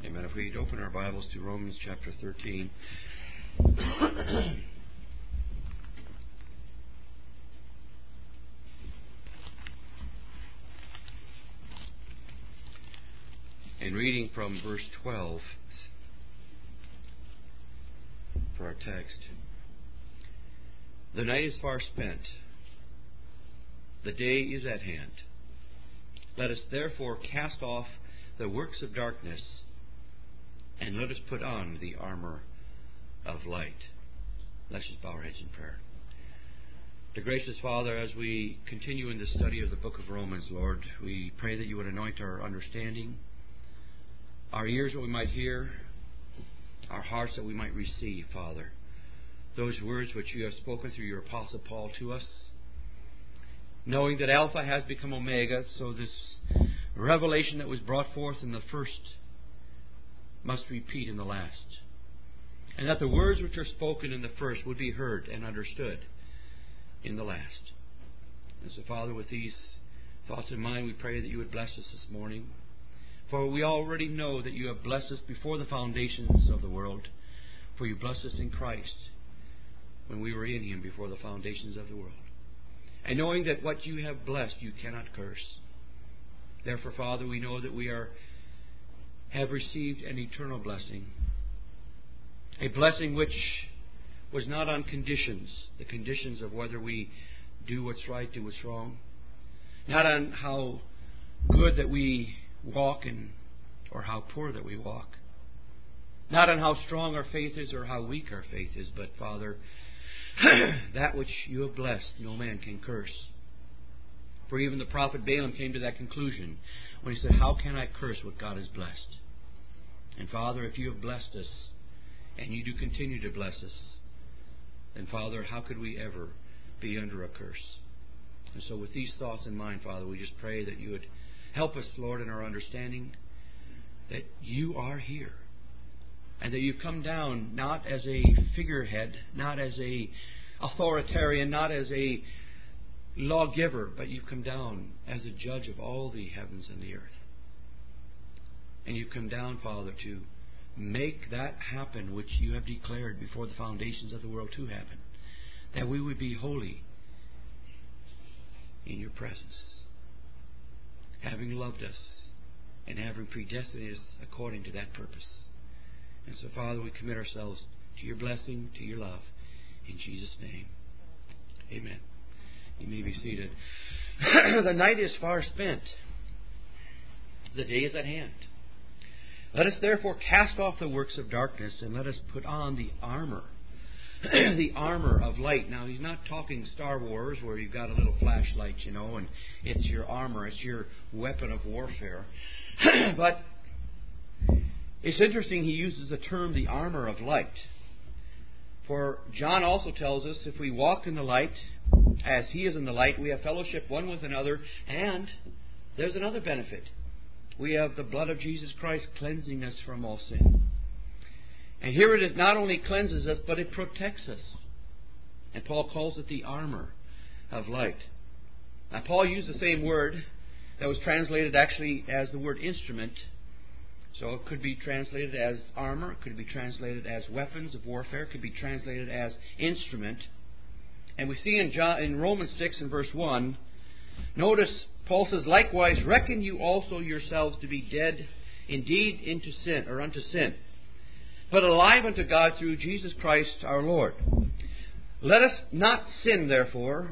Amen. If we'd open our Bibles to Romans chapter 13. And reading from verse 12 for our text. The night is far spent. The day is at hand. Let us therefore cast off the works of darkness, and let us put on the armor of light. Let's just bow our heads in prayer. Dear gracious Father, as we continue in the study of the book of Romans, Lord, we pray that you would anoint our understanding, our ears that we might hear, our hearts that we might receive, Father, those words which you have spoken through your Apostle Paul to us, knowing that Alpha has become Omega, so this revelation that was brought forth in the first must repeat in the last. And that the words which are spoken in the first would be heard and understood in the last. And so, Father, with these thoughts in mind, we pray that you would bless us this morning. For we already know that you have blessed us before the foundations of the world. For you blessed us in Christ when we were in Him before the foundations of the world. And knowing that what you have blessed, you cannot curse. Therefore, Father, we know that we have received an eternal blessing. A blessing which was not on conditions, the conditions of whether we do what's right, do what's wrong. Not on how good that we walk or how poor that we walk. Not on how strong our faith is or how weak our faith is, but, Father, that which you have blessed, no man can curse. For even the prophet Balaam came to that conclusion when he said, how can I curse what God has blessed? And Father, if you have blessed us, and you do continue to bless us, then Father, how could we ever be under a curse? And so with these thoughts in mind, Father, we just pray that you would help us, Lord, in our understanding that you are here. And that you've come down not as a figurehead, not as a authoritarian, not as a lawgiver, but you've come down as a judge of all the heavens and the earth. And you've come down, Father, to make that happen which you have declared before the foundations of the world to happen. That we would be holy in your presence, having loved us and having predestinated us according to that purpose. And so, Father, we commit ourselves to your blessing, to your love. In Jesus' name, amen. You may be seated. The night is far spent. The day is at hand. Let us therefore cast off the works of darkness and let us put on the armor. The armor of light. Now, he's not talking Star Wars where you've got a little flashlight, and it's your armor, it's your weapon of warfare. But it's interesting he uses the term the armor of light. For John also tells us if we walk in the light as he is in the light, we have fellowship one with another, and there's another benefit. We have the blood of Jesus Christ cleansing us from all sin. And here it not only cleanses us, but it protects us. And Paul calls it the armor of light. Now, Paul used the same word that was translated actually as the word instrument. So it could be translated as armor, it could be translated as weapons of warfare, it could be translated as instrument. And we see in Romans 6 and verse 1, notice Paul says, likewise reckon you also yourselves to be dead indeed unto sin, but alive unto God through Jesus Christ our Lord. Let us not sin therefore,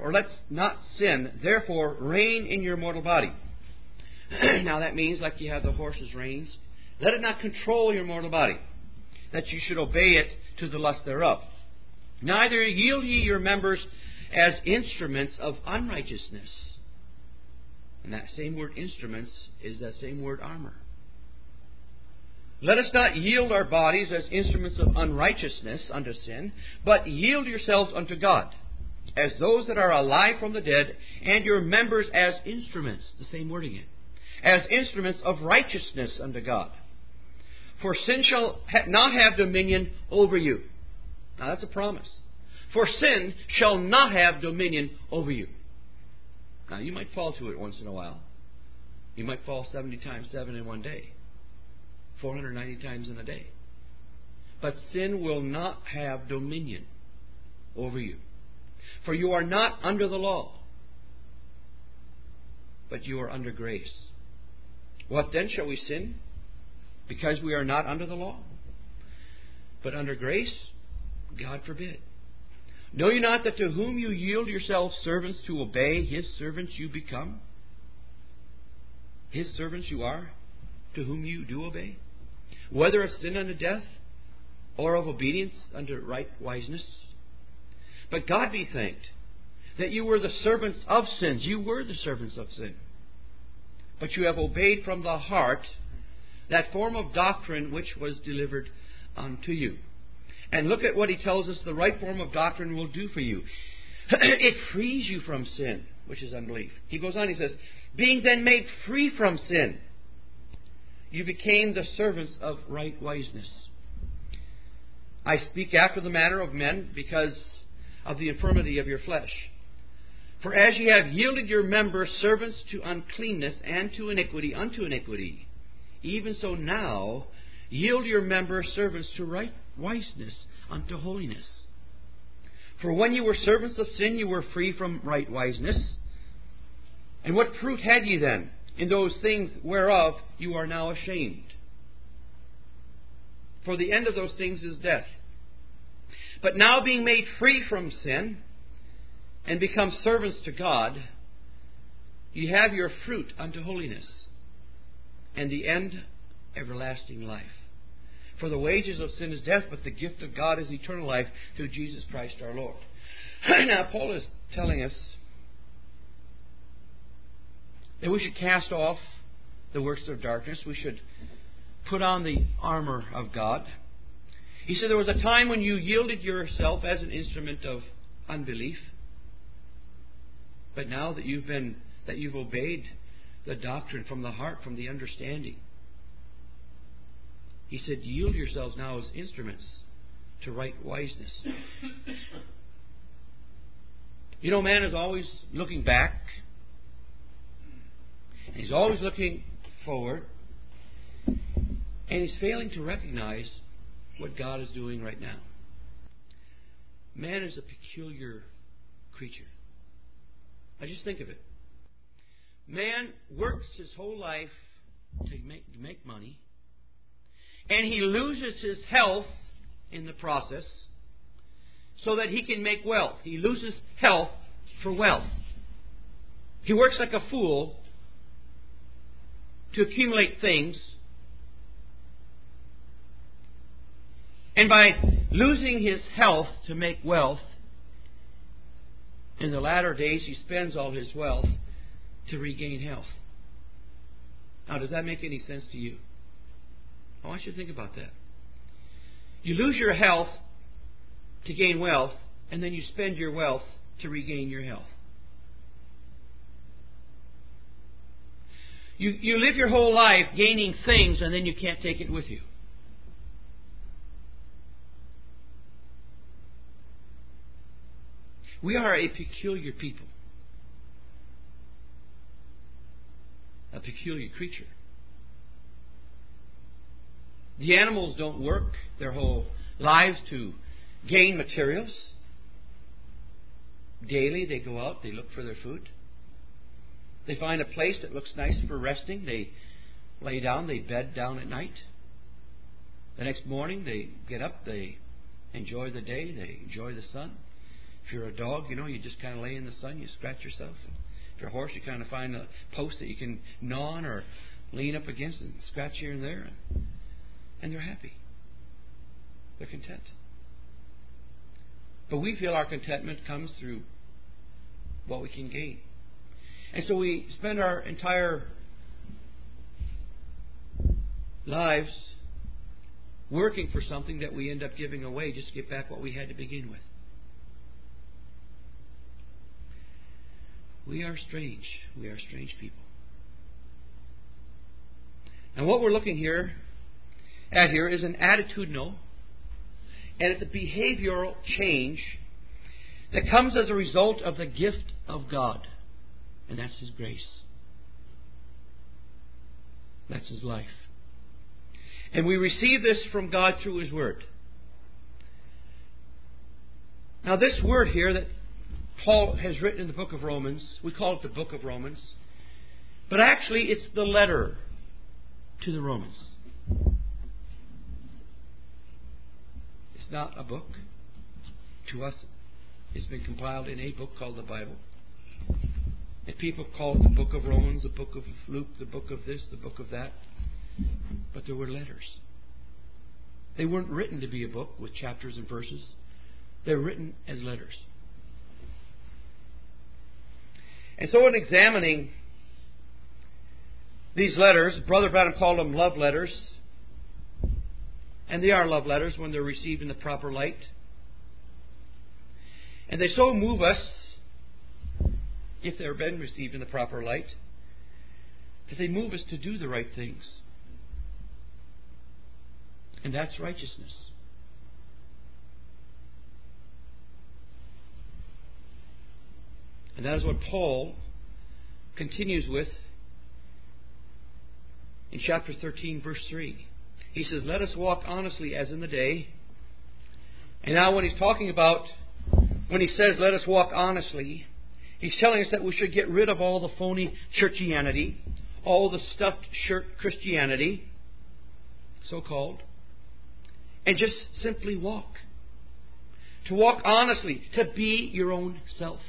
reign in your mortal body. Now that means like you have the horse's reins. Let it not control your mortal body, that you should obey it to the lust thereof. Neither yield ye your members as instruments of unrighteousness. And that same word instruments is that same word armor. Let us not yield our bodies as instruments of unrighteousness unto sin, but yield yourselves unto God, as those that are alive from the dead, and your members as instruments, the same word again, as instruments of righteousness unto God. For sin shall not have dominion over you. Now that's a promise. For sin shall not have dominion over you. Now you might fall to it once in a while. You might fall 70 times 7 in one day. 490 times in a day. But sin will not have dominion over you. For you are not under the law, but you are under grace. What then? Shall we sin because we are not under the law, but under grace? God forbid. Know you not that to whom you yield yourselves servants to obey, his servants you become? His servants you are, to whom you do obey, whether of sin unto death, or of obedience unto right wiseness. But God be thanked that you were the servants of sins. You were the servants of sin. But you have obeyed from the heart that form of doctrine which was delivered unto you. And look at what he tells us the right form of doctrine will do for you. It frees you from sin, which is unbelief. He goes on, he says, being then made free from sin, you became the servants of right wiseness. I speak after the manner of men because of the infirmity of your flesh. For as ye have yielded your members servants to uncleanness and to iniquity unto iniquity, even so now yield your members servants to right wiseness unto holiness. For when you were servants of sin, you were free from right wiseness. And what fruit had ye then in those things whereof you are now ashamed? For the end of those things is death. But now being made free from sin and become servants to God, ye have your fruit unto holiness, and the end everlasting life. For the wages of sin is death, but the gift of God is eternal life through Jesus Christ our Lord. Now Paul is telling us that we should cast off the works of darkness. We should put on the armor of God. He said there was a time when you yielded yourself as an instrument of unbelief. But now that you've obeyed the doctrine from the heart, from the understanding, he said, yield yourselves now as instruments to right wiseness. You know, man is always looking back. And he's always looking forward. And he's failing to recognize what God is doing right now. Man is a peculiar creature. I just think of it. Man works his whole life to make money. And he loses his health in the process so that he can make wealth. He loses health for wealth. He works like a fool to accumulate things. And by losing his health to make wealth, in the latter days he spends all his wealth to regain health. Now, does that make any sense to you? I want you to think about that. You lose your health to gain wealth, and then you spend your wealth to regain your health. You live your whole life gaining things, and then you can't take it with you. We are a peculiar people. A peculiar creature. The animals don't work their whole lives to gain materials. Daily they go out, they look for their food. They find a place that looks nice for resting. They lay down, they bed down at night. The next morning they get up, they enjoy the day, they enjoy the sun. If you're a dog, you just kind of lay in the sun, you scratch yourself. If you're a horse, you kind of find a post that you can gnaw on or lean up against and scratch here and there. And they're happy. They're content. But we feel our contentment comes through what we can gain. And so we spend our entire lives working for something that we end up giving away just to get back what we had to begin with. We are strange. We are strange people. And what we're looking at here is an attitudinal, and it's a behavioral change that comes as a result of the gift of God. And that's His grace. That's His life. And we receive this from God through His Word. Now this word here that Paul has written in the book of Romans, we call it the book of Romans, but actually it's the letter to the Romans. It's not a book. To us, it's been compiled in a book called the Bible. And people call it the book of Romans, the book of Luke, the book of this, the book of that. But there were letters. They weren't written to be a book with chapters and verses. They're written as letters. And so in examining these letters, Brother Branham called them love letters. And they are love letters when they're received in the proper light. And they so move us, if they're been received in the proper light, that they move us to do the right things. And that's righteousness. And that is what Paul continues with in chapter 13, verse 3. He says, let us walk honestly as in the day. And now when he's talking about, when he says, let us walk honestly, he's telling us that we should get rid of all the phony churchianity, all the stuffed shirt Christianity, so-called, and just simply walk. To walk honestly, to be your own self.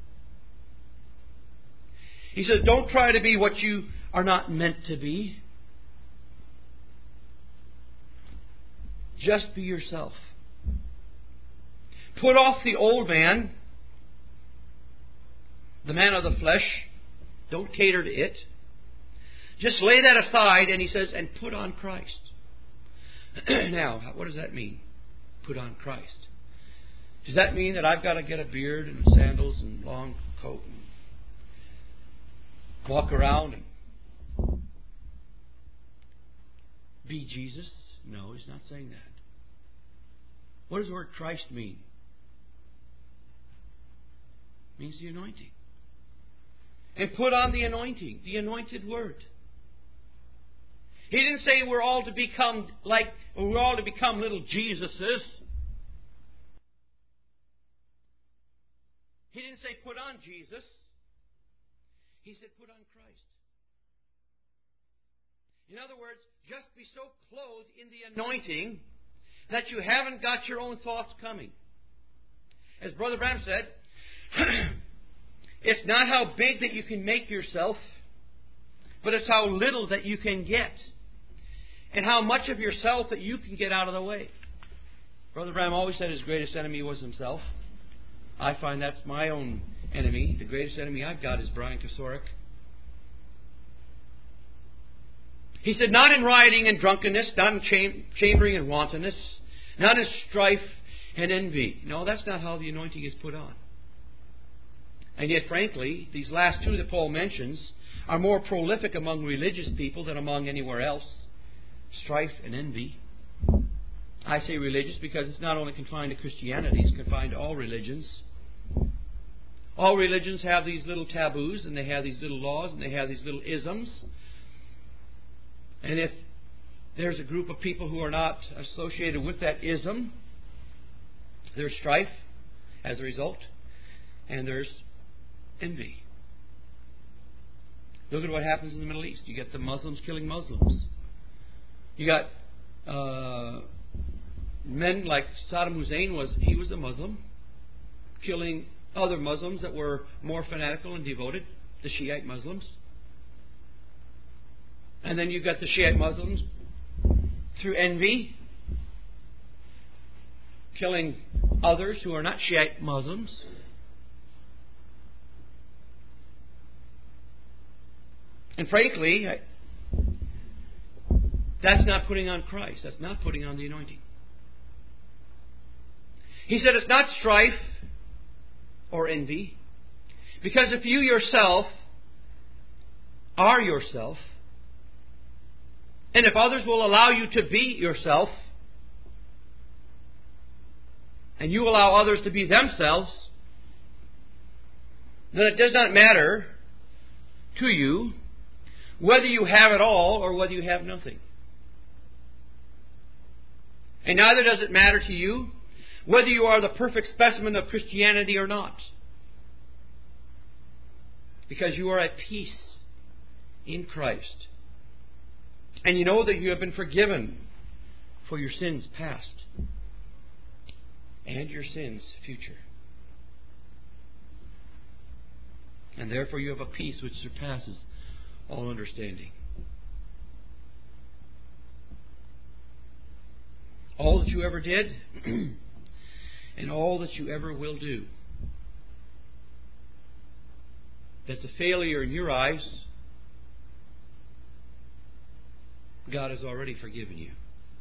He says, don't try to be what you are not meant to be. Just be yourself. Put off the old man, the man of the flesh. Don't cater to it. Just lay that aside, and he says, and put on Christ. Now, what does that mean? Put on Christ. Does that mean that I've got to get a beard and sandals and long coat and walk around and be Jesus? No, he's not saying that. What does the word Christ mean? It means the anointing. And put on the anointing, the anointed word. He didn't say we're all to become little Jesuses. He didn't say put on Jesus. He said put on Christ. In other words, just be so clothed in the anointing that you haven't got your own thoughts coming. As Brother Branham said, it's not how big that you can make yourself, but it's how little that you can get. And how much of yourself that you can get out of the way. Brother Branham always said his greatest enemy was himself. I find that's my own enemy. The greatest enemy I've got is Brian Kasorik. He said, not in rioting and drunkenness, not in chambering and wantonness, not in strife and envy. No, that's not how the anointing is put on. And yet, frankly, these last two that Paul mentions are more prolific among religious people than among anywhere else. Strife and envy. I say religious because it's not only confined to Christianity, it's confined to all religions. All religions have these little taboos, and they have these little laws, and they have these little isms. And if there's a group of people who are not associated with that ism, there's strife as a result, and there's envy. Look at what happens in the Middle East. You get the Muslims killing Muslims. You got men like Saddam Hussein he was a Muslim, killing other Muslims that were more fanatical and devoted, the Shiite Muslims. And then you've got the Shiite Muslims through envy, killing others who are not Shiite Muslims. And frankly, that's not putting on Christ. That's not putting on the anointing. He said it's not strife or envy. Because if you yourself are yourself, and if others will allow you to be yourself, and you allow others to be themselves, then it does not matter to you whether you have it all or whether you have nothing. And neither does it matter to you whether you are the perfect specimen of Christianity or not. Because you are at peace in Christ. And you know that you have been forgiven for your sins past and your sins future. And therefore you have a peace which surpasses all understanding. All that you ever did and all that you ever will do that's a failure in your eyes, God has already forgiven you.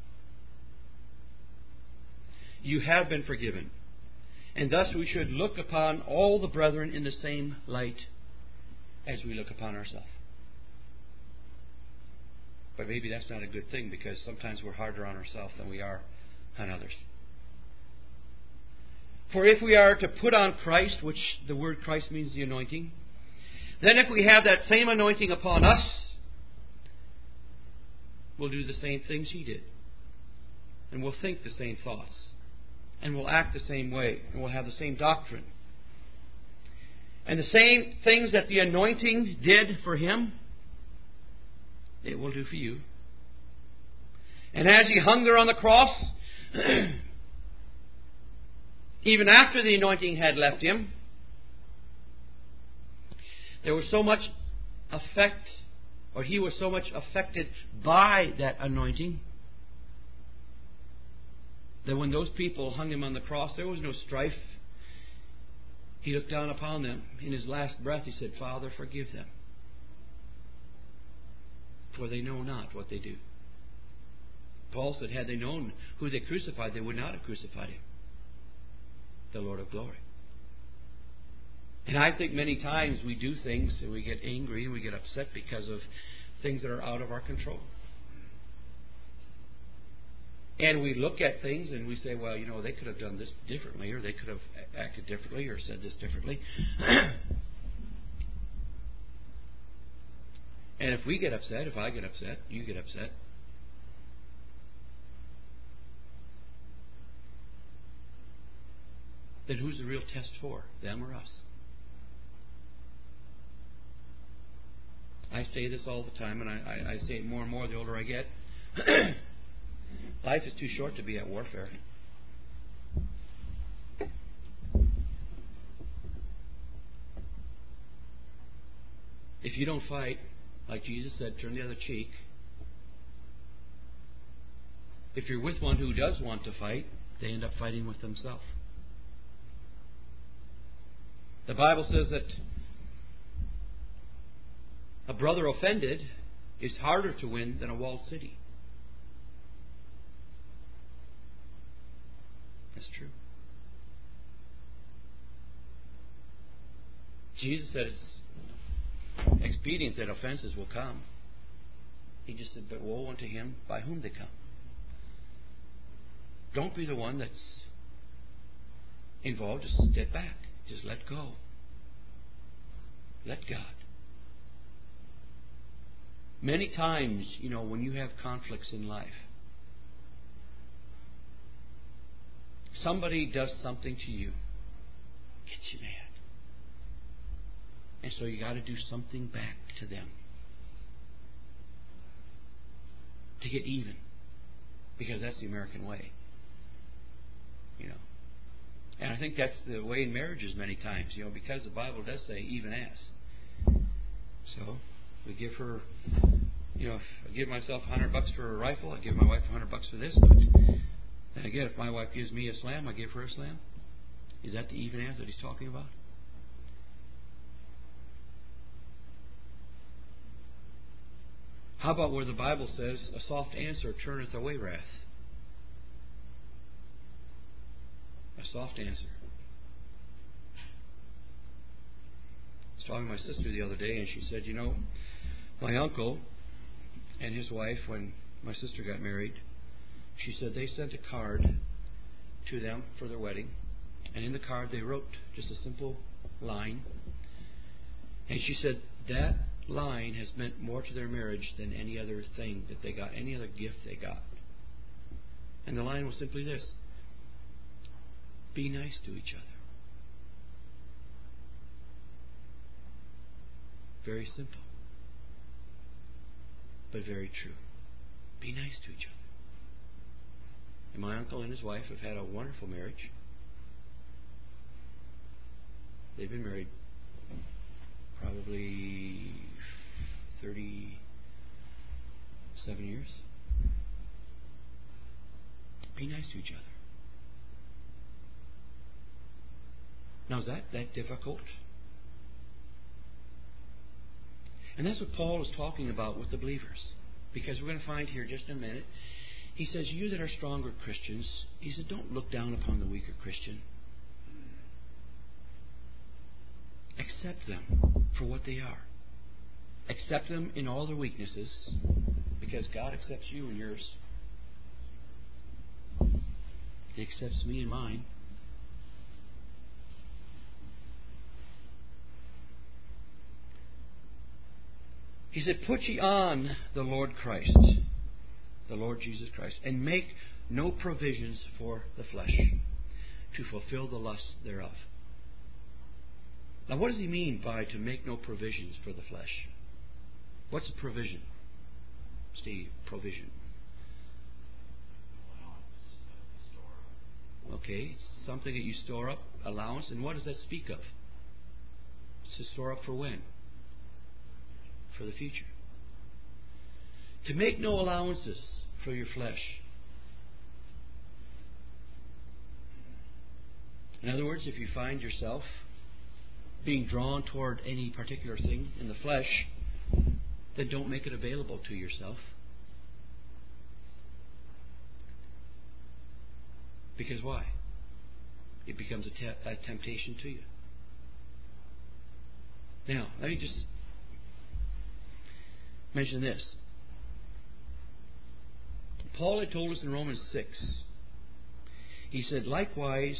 You have been forgiven. And thus we should look upon all the brethren in the same light as we look upon ourselves. But maybe that's not a good thing, because sometimes we're harder on ourselves than we are on others. For if we are to put on Christ, which the word Christ means the anointing, then if we have that same anointing upon us, we'll do the same things He did. And we'll think the same thoughts. And we'll act the same way. And we'll have the same doctrine. And the same things that the anointing did for Him, it will do for you. And as He hung there on the cross, even after the anointing had left Him, there was so much effect, or He was so much affected by that anointing, that when those people hung Him on the cross, there was no strife. He looked down upon them. In His last breath, He said, Father, forgive them, for they know not what they do. Paul said, had they known who they crucified, they would not have crucified Him, the Lord of glory. And I think many times we do things and we get angry and we get upset because of things that are out of our control. And we look at things and we say, well, they could have done this differently, or they could have acted differently, or said this differently. And if we get upset, if I get upset, you get upset, then who's the real test for? Them or us? I say this all the time, and I say it more and more the older I get. Life is too short to be at warfare. If you don't fight, like Jesus said, turn the other cheek. If you're with one who does want to fight, they end up fighting with themselves. The Bible says that a brother offended is harder to win than a walled city. That's true. Jesus said it's expedient that offenses will come. He just said, but woe unto him by whom they come. Don't be the one that's involved. Just step back. Just let go. Let God. Many times, when you have conflicts in life, somebody does something to you, gets you mad. And so you got to do something back to them to get even. Because that's the American way. And I think that's the way in marriages many times, because the Bible does say even as. So we give her, if I give myself $100 for a rifle, I give my wife $100 for this. But then again, if my wife gives me a slam, I give her a slam. Is that the even as that he's talking about? How about where the Bible says, a soft answer turneth away wrath? A soft answer. I was talking to my sister the other day, and she said, my uncle and his wife, when my sister got married, she said they sent a card to them for their wedding, and in the card they wrote just a simple line, and she said that line has meant more to their marriage than any other thing that they got, any other gift they got. And the line was simply this: be nice to each other. Very simple, but very true. Be nice to each other. And my uncle and his wife have had a wonderful marriage. They've been married probably 37 years. Be nice to each other. Now, is that difficult? And that's what Paul is talking about with the believers. Because we're going to find here just in a minute, he says, you that are stronger Christians, he said, don't look down upon the weaker Christian. Accept them for what they are. Accept them in all their weaknesses, because God accepts you in yours. He accepts me in mine. He said, put ye on the Lord Christ, the Lord Jesus Christ, and make no provisions for the flesh to fulfill the lusts thereof. Now, what does he mean by to make no provisions for the flesh? What's a provision? Steve, provision. Okay, it's something that you store up, allowance, and what does that speak of? It's to store up for when? For the future. To make no allowances for your flesh. In other words, if you find yourself being drawn toward any particular thing in the flesh, then don't make it available to yourself. Because why? It becomes a temptation to you. Now, let me just mention this. Paul had told us in Romans 6, he said, likewise,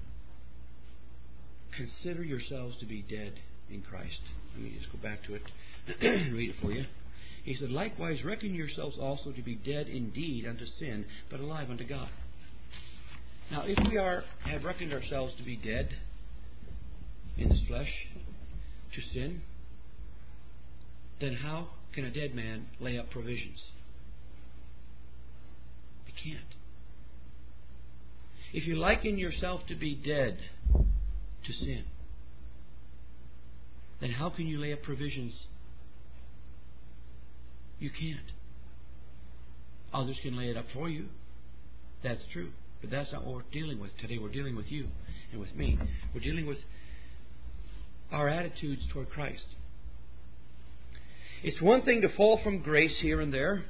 consider yourselves to be dead in Christ. Let me just go back to it and read it for you. He said, likewise, reckon yourselves also to be dead indeed unto sin, but alive unto God. Now, if we have reckoned ourselves to be dead in this flesh to sin, then how can a dead man lay up provisions? He can't. If you liken yourself to be dead to sin, then how can you lay up provisions? You can't. Others can lay it up for you. That's true. But that's not what we're dealing with today. We're dealing with you and with me. We're dealing with our attitudes toward Christ. It's one thing to fall from grace here and there,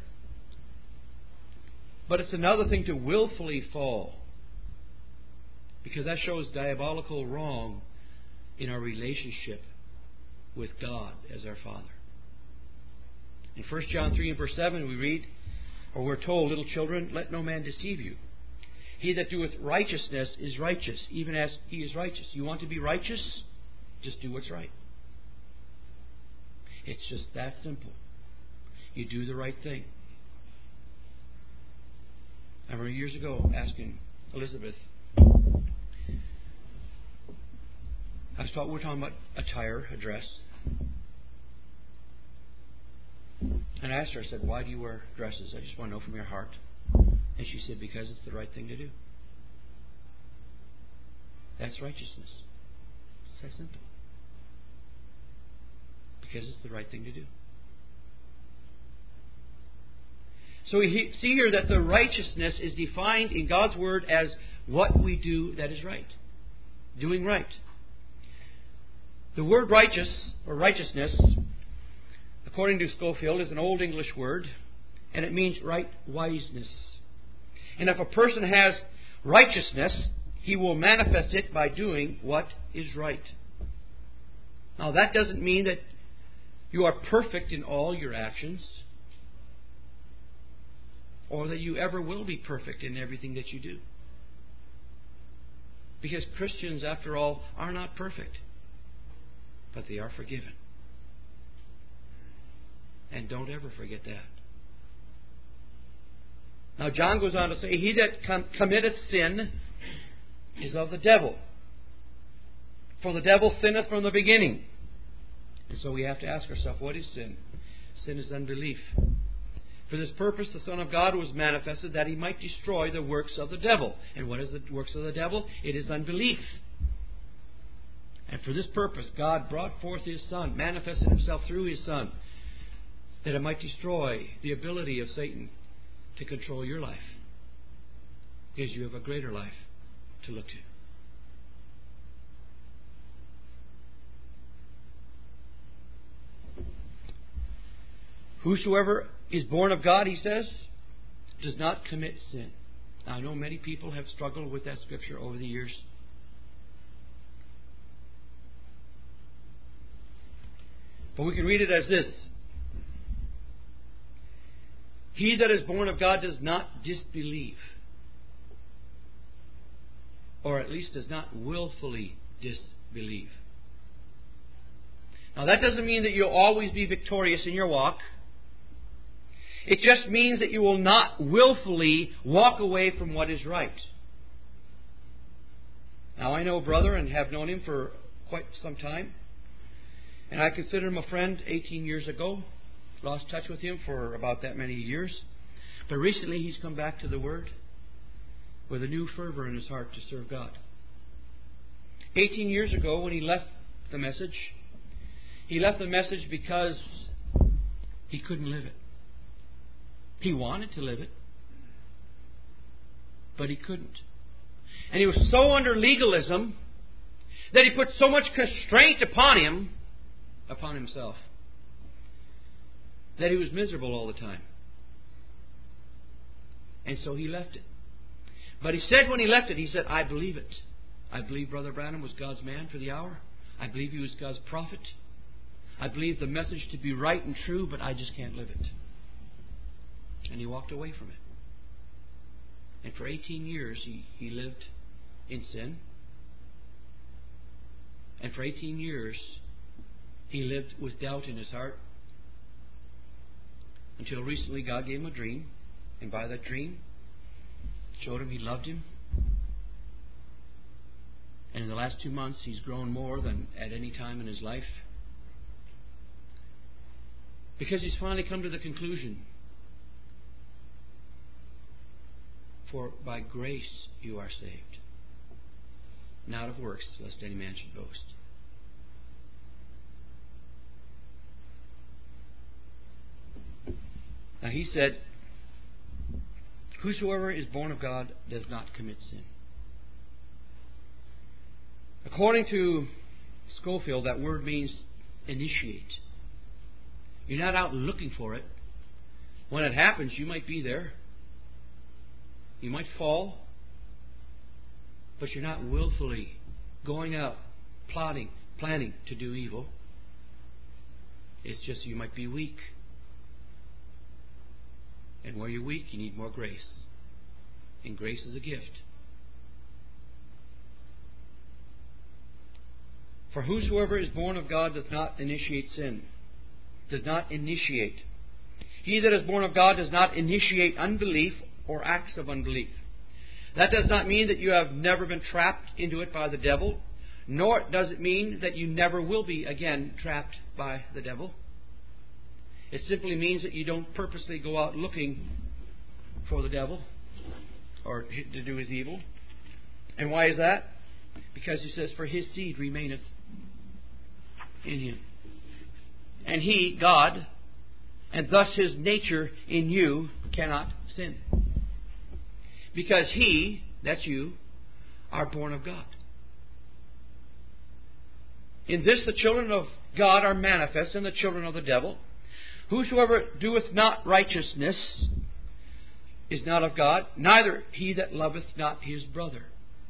but it's another thing to willfully fall, because that shows diabolical wrong in our relationship with God as our Father. In 1 John 3 and verse 7 we read, or we're told, little children, let no man deceive you. He that doeth righteousness is righteous, even as he is righteous. You want to be righteous? Just do what's right. It's just that simple. You do the right thing. I remember years ago asking Elizabeth, we were talking about attire, a dress. And I asked her, I said, why do you wear dresses? I just want to know from your heart. And she said, because it's the right thing to do. That's righteousness. It's that simple. Because it's the right thing to do. So we see here that the righteousness is defined in God's Word as what we do that is right. Doing right. The word righteous, or righteousness, according to Scofield, is an Old English word, and it means right wiseness. And if a person has righteousness, he will manifest it by doing what is right. Now, that doesn't mean that you are perfect in all your actions, or that you ever will be perfect in everything that you do. Because Christians, after all, are not perfect, but they are forgiven. And don't ever forget that. Now John goes on to say, he that committeth sin is of the devil. For the devil sinneth from the beginning. And so we have to ask ourselves, what is sin? Sin is unbelief. For this purpose the Son of God was manifested, that He might destroy the works of the devil. And what is the works of the devil? It is unbelief. And for this purpose God brought forth His Son, manifested Himself through His Son, that it might destroy the ability of Satan to control your life. Because you have a greater life to look to. Whosoever is born of God, he says, does not commit sin. Now, I know many people have struggled with that scripture over the years. But we can read it as this. He that is born of God does not disbelieve. Or at least does not willfully disbelieve. Now that doesn't mean that you'll always be victorious in your walk. It just means that you will not willfully walk away from what is right. Now I know a brother and have known him for quite some time. And I consider him a friend 18 years ago. Lost touch with him for about that many years. But recently he's come back to the Word with a new fervor in his heart to serve God. 18 years ago when he left the message because he couldn't live it. He wanted to live it, but he couldn't. And he was so under legalism that he put so much constraint upon himself, that he was miserable all the time. And so he left it. But he said when he left it, he said, I believe it. I believe Brother Branham was God's man for the hour. I believe he was God's prophet. I believe the message to be right and true, but I just can't live it. And he walked away from it. And for 18 years he lived in sin. And for 18 years he lived with doubt in his heart. Until recently God gave him a dream. And by that dream showed him He loved him. And in the last 2 months he's grown more than at any time in his life. Because he's finally come to the conclusion, for by grace you are saved, not of works, lest any man should boast. Now he said, whosoever is born of God does not commit sin. According to Scofield, that word means initiate. You're not out looking for it. When it happens, you might be there. You might fall. But you're not willfully going out, plotting, planning to do evil. It's just you might be weak. And where you're weak, you need more grace. And grace is a gift. For whosoever is born of God doth not initiate sin. Does not initiate. He that is born of God does not initiate unbelief or acts of unbelief. That does not mean that you have never been trapped into it by the devil, nor does it mean that you never will be again trapped by the devil. It simply means that you don't purposely go out looking for the devil or to do his evil. And why is that? Because he says, for his seed remaineth in him. And he, God, and thus his nature in you cannot sin. Because he, that's you, are born of God. In this the children of God are manifest, and the children of the devil. Whosoever doeth not righteousness is not of God, neither he that loveth not his brother.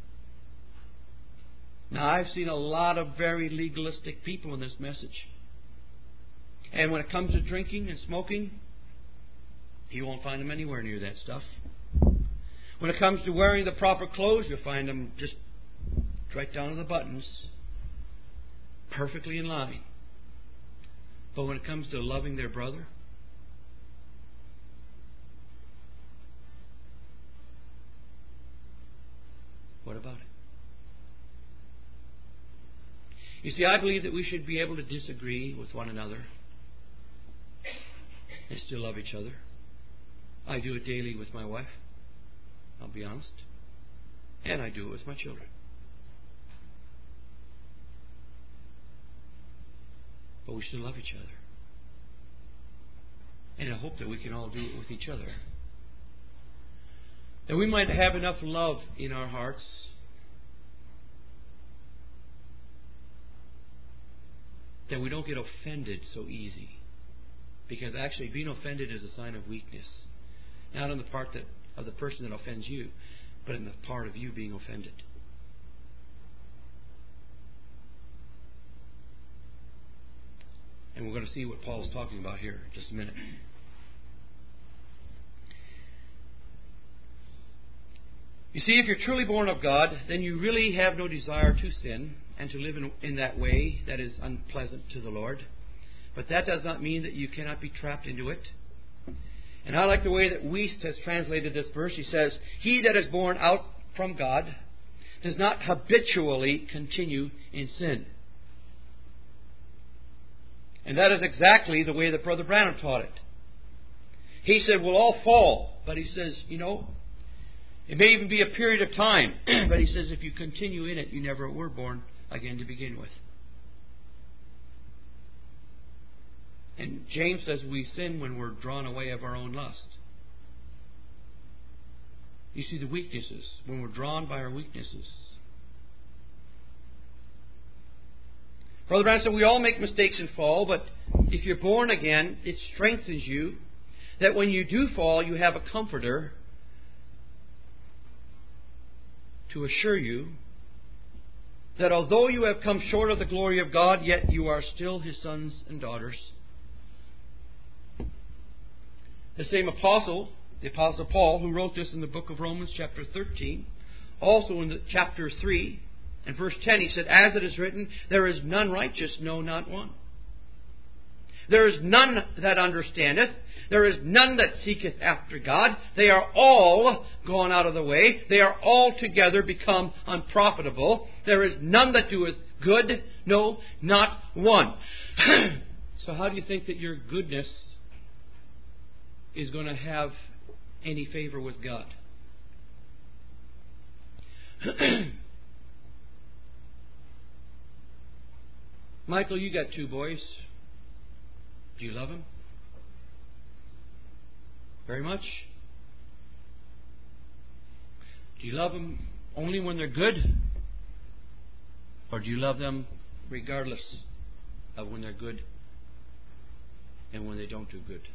Now, I've seen a lot of very legalistic people in this message. And when it comes to drinking and smoking, you won't find them anywhere near that stuff. When it comes to wearing the proper clothes, you'll find them just right down to the buttons, perfectly in line. But when it comes to loving their brother, What about it? You see, I believe that we should be able to disagree with one another and still love each other. I do it daily with my wife, I'll be honest. And I do it with my children. But we still love each other. And I hope that we can all do it with each other. That we might have enough love in our hearts that we don't get offended so easy. Because actually being offended is a sign of weakness. Not on the part of the person that offends you, but in the part of you being offended. And we're going to see what Paul's talking about here in just a minute. You see, if you're truly born of God, then you really have no desire to sin and to live in that way that is unpleasant to the Lord. But that does not mean that you cannot be trapped into it. And I like the way that Wiest has translated this verse. He says, "He that is born out from God does not habitually continue in sin." And that is exactly the way that Brother Branham taught it. He said, we'll all fall. But he says, it may even be a period of time. But he says, if you continue in it, you never were born again to begin with. And James says we sin when we're drawn away of our own lust. You see the weaknesses, when we're drawn by our weaknesses. Brother Branham said we all make mistakes and fall, but if you're born again, it strengthens you that when you do fall, you have a comforter to assure you that although you have come short of the glory of God, yet you are still His sons and daughters. The same apostle, the Apostle Paul, who wrote this in the book of Romans chapter 13, also in chapter 3 and verse 10, he said, "As it is written, there is none righteous, no, not one. There is none that understandeth. There is none that seeketh after God. They are all gone out of the way. They are altogether become unprofitable. There is none that doeth good, no, not one." So how do you think that your goodness is going to have any favor with God? Michael, you got 2 boys. Do you love them? Very much? Do you love them only when they're good? Or do you love them regardless of when they're good and when they don't do good?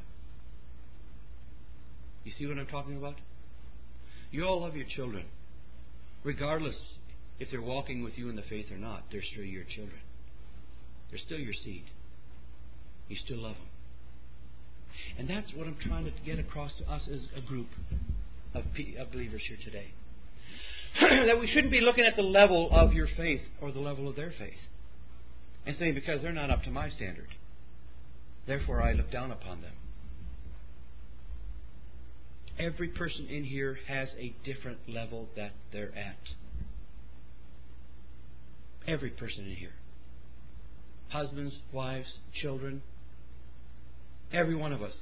You see what I'm talking about? You all love your children. Regardless if they're walking with you in the faith or not, they're still your children. They're still your seed. You still love them. And that's what I'm trying to get across to us as a group of believers here today. That we shouldn't be looking at the level of your faith or the level of their faith and saying, because they're not up to my standard, therefore I look down upon them. Every person in here has a different level that they're at. Every person in here. Husbands, wives, children. Every one of us.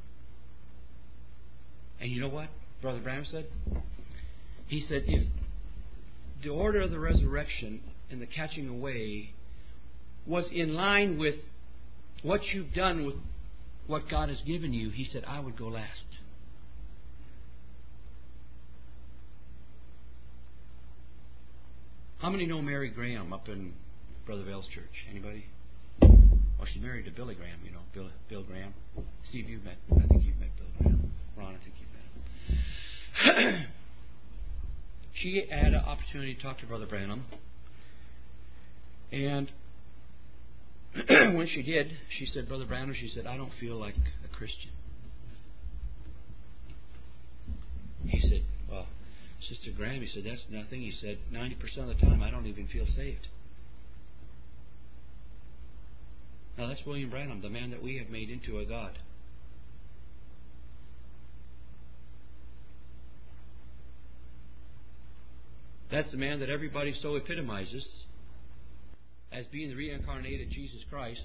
And you know what Brother Branham said? He said, if the order of the resurrection and the catching away was in line with what you've done with what God has given you, he said, I would go last. How many know Mary Graham up in Brother Vale's church? Anybody? Well, she's married to Billy Graham, Bill Graham. Steve, I think you've met Bill Graham. Ron, I think you've met him. She had an opportunity to talk to Brother Branham. And when she did, she said, Brother Branham, she said, I don't feel like a Christian. He said, well, Sister Graham, he said, that's nothing. He said, 90% of the time, I don't even feel saved. Now, that's William Branham, the man that we have made into a God. That's the man that everybody so epitomizes as being the reincarnated Jesus Christ.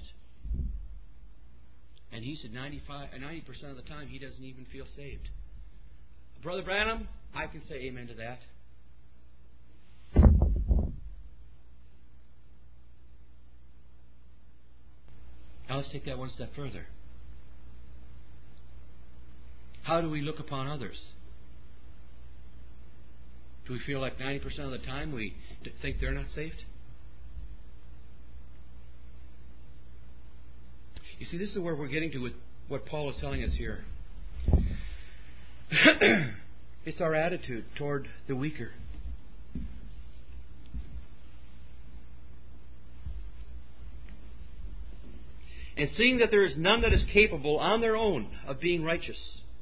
And he said 90% of the time he doesn't even feel saved. Brother Branham, I can say amen to that. Now let's take that one step further. How do we look upon others? Do we feel like 90% of the time we think they're not saved? You see, this is where we're getting to with what Paul is telling us here. It's our attitude toward the weaker. And seeing that there is none that is capable on their own of being righteous,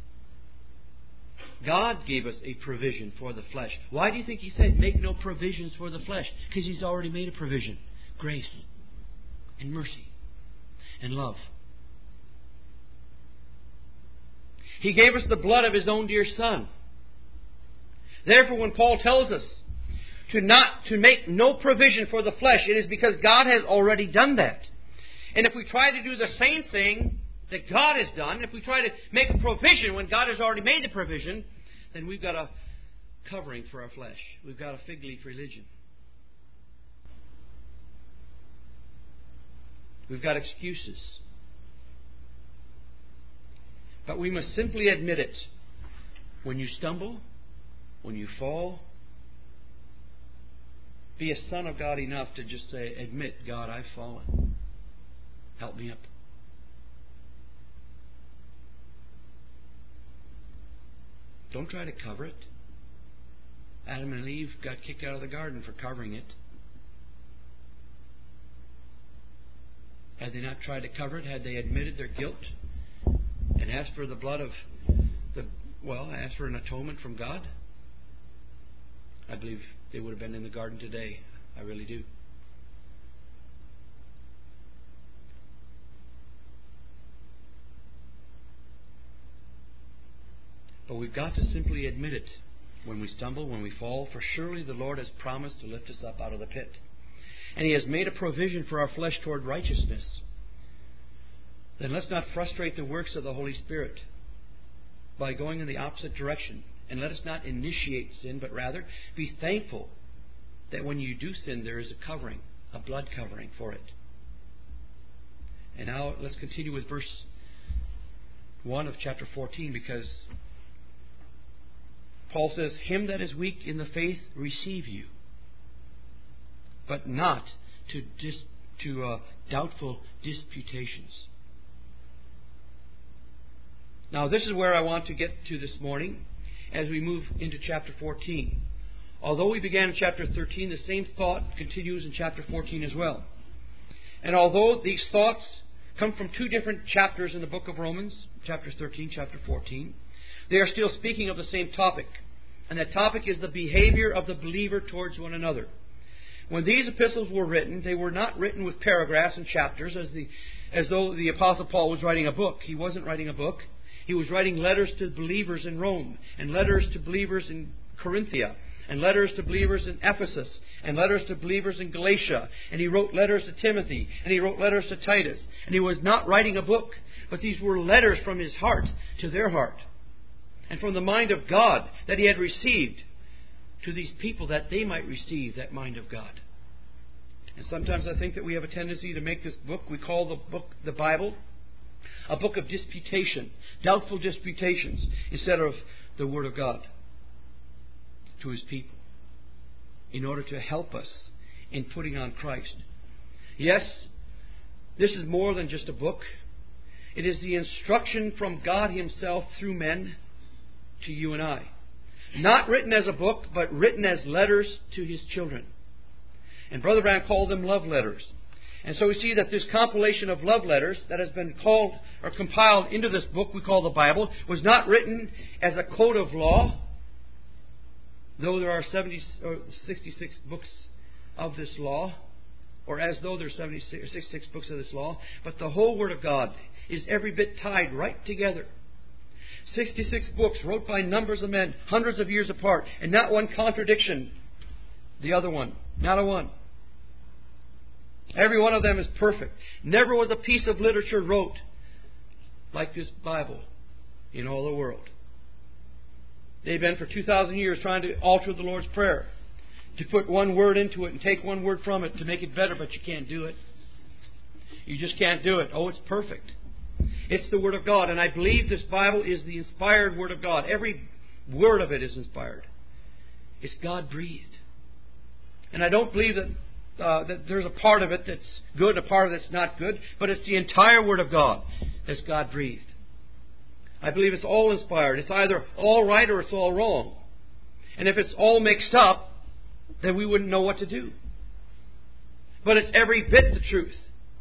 God gave us a provision for the flesh. Why do you think He said, make no provisions for the flesh? Because He's already made a provision. Grace and mercy and love. He gave us the blood of His own dear Son. Therefore, when Paul tells us to make no provision for the flesh, it is because God has already done that. And if we try to do the same thing that God has done, if we try to make a provision when God has already made the provision, then we've got a covering for our flesh. We've got a fig leaf religion. We've got excuses. But we must simply admit it. When you stumble, when you fall, be a son of God enough to just say, admit, God, I've fallen. Help me up. Don't try to cover it. Adam and Eve got kicked out of the garden for covering it. Had they not tried to cover it, had they admitted their guilt and asked for the blood of asked for an atonement from God, I believe they would have been in the garden today. I really do. But we've got to simply admit it when we stumble, when we fall, for surely the Lord has promised to lift us up out of the pit. And He has made a provision for our flesh toward righteousness. Then let's not frustrate the works of the Holy Spirit by going in the opposite direction. And let us not initiate sin, but rather be thankful that when you do sin, there is a covering, a blood covering for it. And now let's continue with verse 1 of chapter 14, because Paul says, him that is weak in the faith receive you, but not to doubtful disputations. Now this is where I want to get to this morning as we move into chapter 14. Although we began in chapter 13, the same thought continues in chapter 14 as well. And although these thoughts come from two different chapters in the book of Romans, chapter 13, chapter 14, they are still speaking of the same topic. And that topic is the behavior of the believer towards one another. When these epistles were written, they were not written with paragraphs and chapters as though the Apostle Paul was writing a book. He wasn't writing a book. He was writing letters to believers in Rome, and letters to believers in Corinthia, and letters to believers in Ephesus, and letters to believers in Galatia. And he wrote letters to Timothy, and he wrote letters to Titus. And he was not writing a book, but these were letters from his heart to their heart, and from the mind of God that he had received to these people, that they might receive that mind of God. And sometimes I think that we have a tendency to make this book, we call the book the Bible, a book of disputation, doubtful disputations, instead of the Word of God to His people, in order to help us in putting on Christ. Yes, this is more than just a book. It is the instruction from God Himself through men to you and I. Not written as a book, but written as letters to His children. And Brother Branham called them love letters. And so we see that this compilation of love letters that has been called or compiled into this book we call the Bible was not written as a code of law, though there are 66 books of this law, or as though there are 66 books of this law, but the whole Word of God is every bit tied right together. 66 books wrote by numbers of men, hundreds of years apart, and not one contradiction the other one. Not a one. Every one of them is perfect. Never was a piece of literature wrote like this Bible in all the world. They've been for 2,000 years trying to alter the Lord's Prayer, to put one word into it and take one word from it to make it better, but you can't do it. You just can't do it. Oh, it's perfect. It's the Word of God, and I believe this Bible is the inspired Word of God. Every word of it is inspired. It's God-breathed. And I don't believe that there's a part of it that's good, a part of it that's not good, but it's the entire Word of God that's God-breathed. I believe it's all inspired. It's either all right or it's all wrong. And if it's all mixed up, then we wouldn't know what to do. But it's every bit the truth.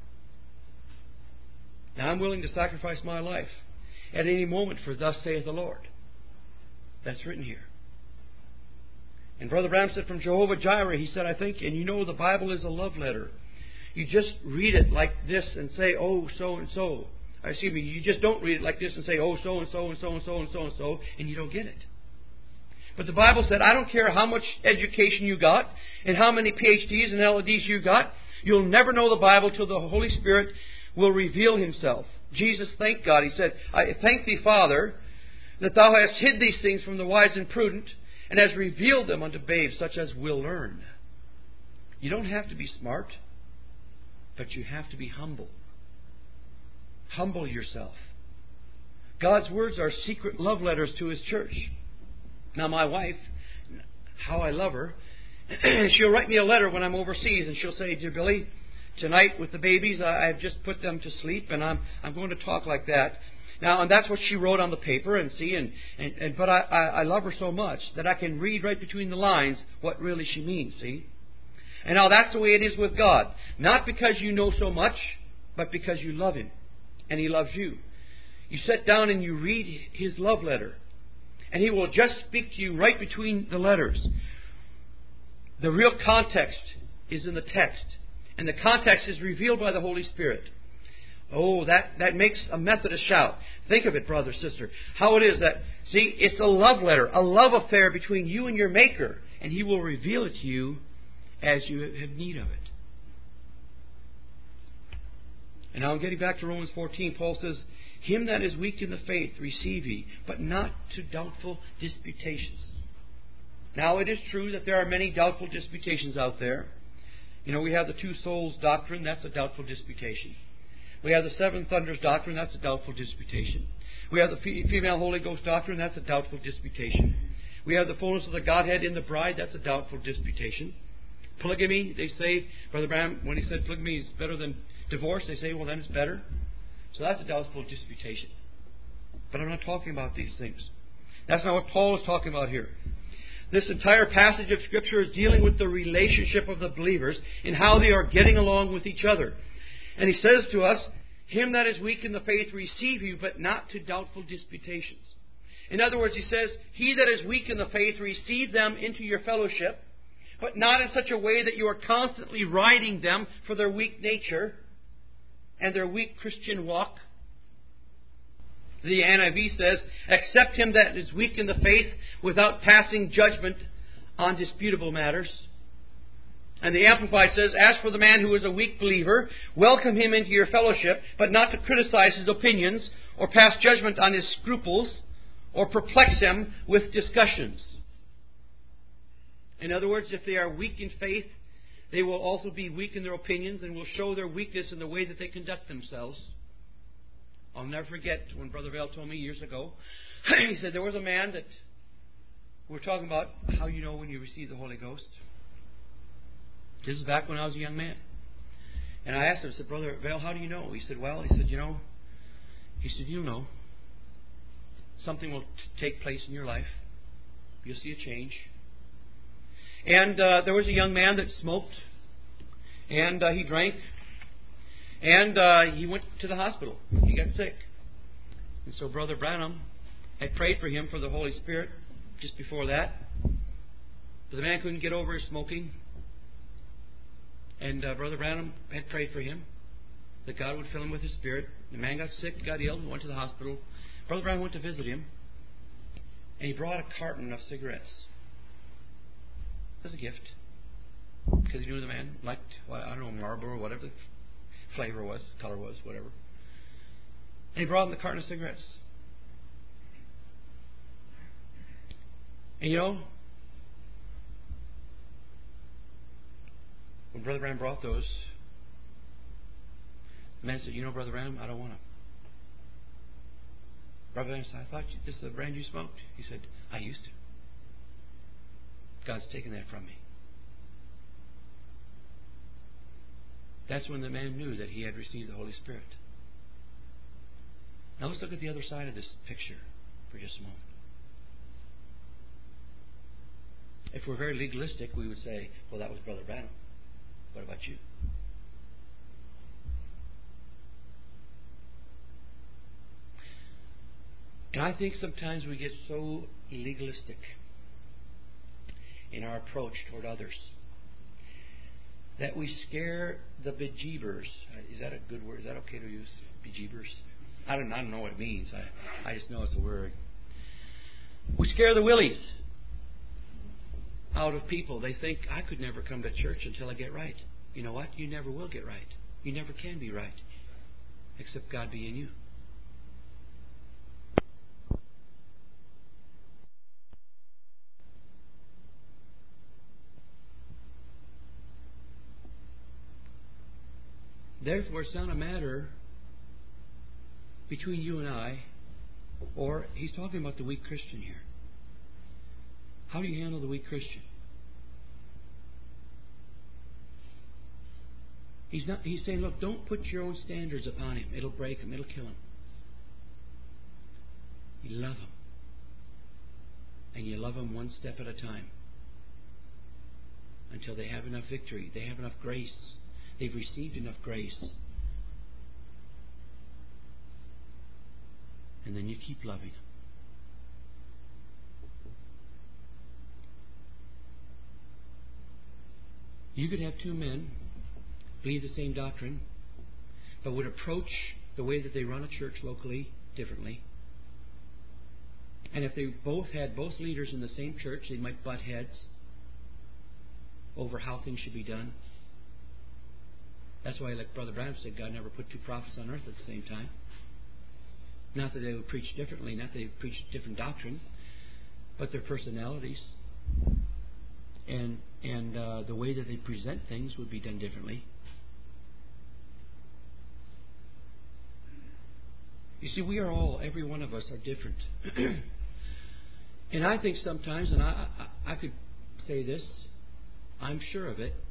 Now I'm willing to sacrifice my life at any moment for thus saith the Lord. That's written here. And Brother Branham said from Jehovah Jireh, he said, I think, and you know the Bible is a love letter. You just read it like this and say, oh, so and so. Excuse me, you just don't read it like this and say, oh, so and so and so and so and so and so, and you don't get it. But the Bible said, I don't care how much education you got and how many PhDs and LLDs you got, you'll never know the Bible till the Holy Spirit will reveal Himself. Jesus thanked God. He said, I thank Thee, Father, that Thou hast hid these things from the wise and prudent, and hast revealed them unto babes such as will learn. You don't have to be smart, but you have to be humble. Humble yourself. God's words are secret love letters to His church. Now my wife, how I love her, she'll write me a letter when I'm overseas and she'll say, Dear Billy, tonight with the babies I've just put them to sleep and I'm going to talk like that. Now, and that's what she wrote on the paper and see, but I love her so much that I can read right between the lines what really she means, see? And now that's the way it is with God. Not because you know so much, but because you love Him. And He loves you. You sit down and you read His love letter. And He will just speak to you right between the letters. The real context is in the text. And the context is revealed by the Holy Spirit. Oh, that makes a Methodist shout. Think of it, brother, sister. How it is that, see, it's a love letter, a love affair between you and your Maker. And He will reveal it to you as you have need of it. And now I'm getting back to Romans 14. Paul says, Him that is weak in the faith receive ye, but not to doubtful disputations. Now it is true that there are many doubtful disputations out there. You know, we have the two souls doctrine, that's a doubtful disputation. We have the seven thunders doctrine, that's a doubtful disputation. We have the female Holy Ghost doctrine, that's a doubtful disputation. We have the fullness of the Godhead in the bride, that's a doubtful disputation. Polygamy, they say, Brother Branham, when he said polygamy is better than divorce, they say, well, then it's better. So that's a doubtful disputation. But I'm not talking about these things. That's not what Paul is talking about here. This entire passage of Scripture is dealing with the relationship of the believers and how they are getting along with each other. And he says to us, Him that is weak in the faith receive you, but not to doubtful disputations. In other words, he says, He that is weak in the faith receive them into your fellowship, but not in such a way that you are constantly riding them for their weak nature and their weak Christian walk. The NIV says, Accept him that is weak in the faith without passing judgment on disputable matters. And the Amplified says, As for the man who is a weak believer, welcome him into your fellowship, but not to criticize his opinions or pass judgment on his scruples or perplex him with discussions. In other words, if they are weak in faith, they will also be weak in their opinions and will show their weakness in the way that they conduct themselves. I'll never forget when Brother Vale told me years ago, he said there was a man that we were talking about how you know when you receive the Holy Ghost. This is back when I was a young man. And I asked him, I said, Brother Vale, how do you know? He said, you'll know. Something will take place in your life. You'll see a change. And there was a young man that smoked, and he drank, and he went to the hospital. He got sick. And so Brother Branham had prayed for him for the Holy Spirit just before that. But the man couldn't get over his smoking. And Brother Branham had prayed for him, that God would fill him with His Spirit. The man got sick, got ill, went to the hospital. Brother Branham went to visit him, and he brought a carton of cigarettes as a gift. because he knew the man liked, well, I don't know, Marlboro or whatever the flavor was, color was, whatever. And he brought him the carton of cigarettes. And you know, when Brother Ram brought those, the man said, you know, Brother Ram, I don't want them. Brother Ram said, I thought this is the brand you smoked. He said, I used to. God's taken that from me. That's when the man knew that he had received the Holy Spirit. Now let's look at the other side of this picture for just a moment. If we're very legalistic, we would say, well, that was Brother Branham. What about you? And I think sometimes we get so legalistic in our approach toward others that we scare the bejeebers. Is that a good word? Is that okay to use? Bejeebers? I don't know what it means. I just know it's a word. We scare the willies out of people. They think, I could never come to church until I get right. You know what? You never will get right. You never can be right. Except God be in you. Therefore, it's not a matter between you and I, or he's talking about the weak Christian here. How do you handle the weak Christian? He's saying, look, don't put your own standards upon him. It'll break him. It'll kill him. You love him. And you love him one step at a time. Until they have enough victory. They have enough grace. They've received enough grace. And then you keep loving them. You could have two men believe the same doctrine, but would approach the way that they run a church locally differently. And if they both had both leaders in the same church, they might butt heads over how things should be done. That's why, like Brother Branham said, God never put two prophets on earth at the same time. Not that they would preach differently, not that they would preach different doctrine, but their personalities and the way that they present things would be done differently. You see, we are all, every one of us are different. And I think sometimes, and I could say this, I'm sure of it,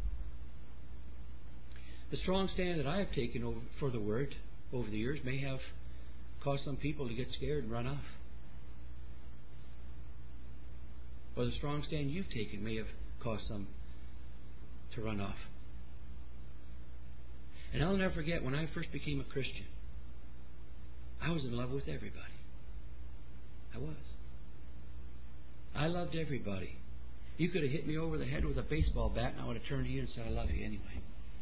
the strong stand that I have taken for the Word over the years may have caused some people to get scared and run off. Or the strong stand you've taken may have caused some to run off. And I'll never forget when I first became a Christian, I was in love with everybody. I was. I loved everybody. You could have hit me over the head with a baseball bat and I would have turned to you and said, I love you anyway.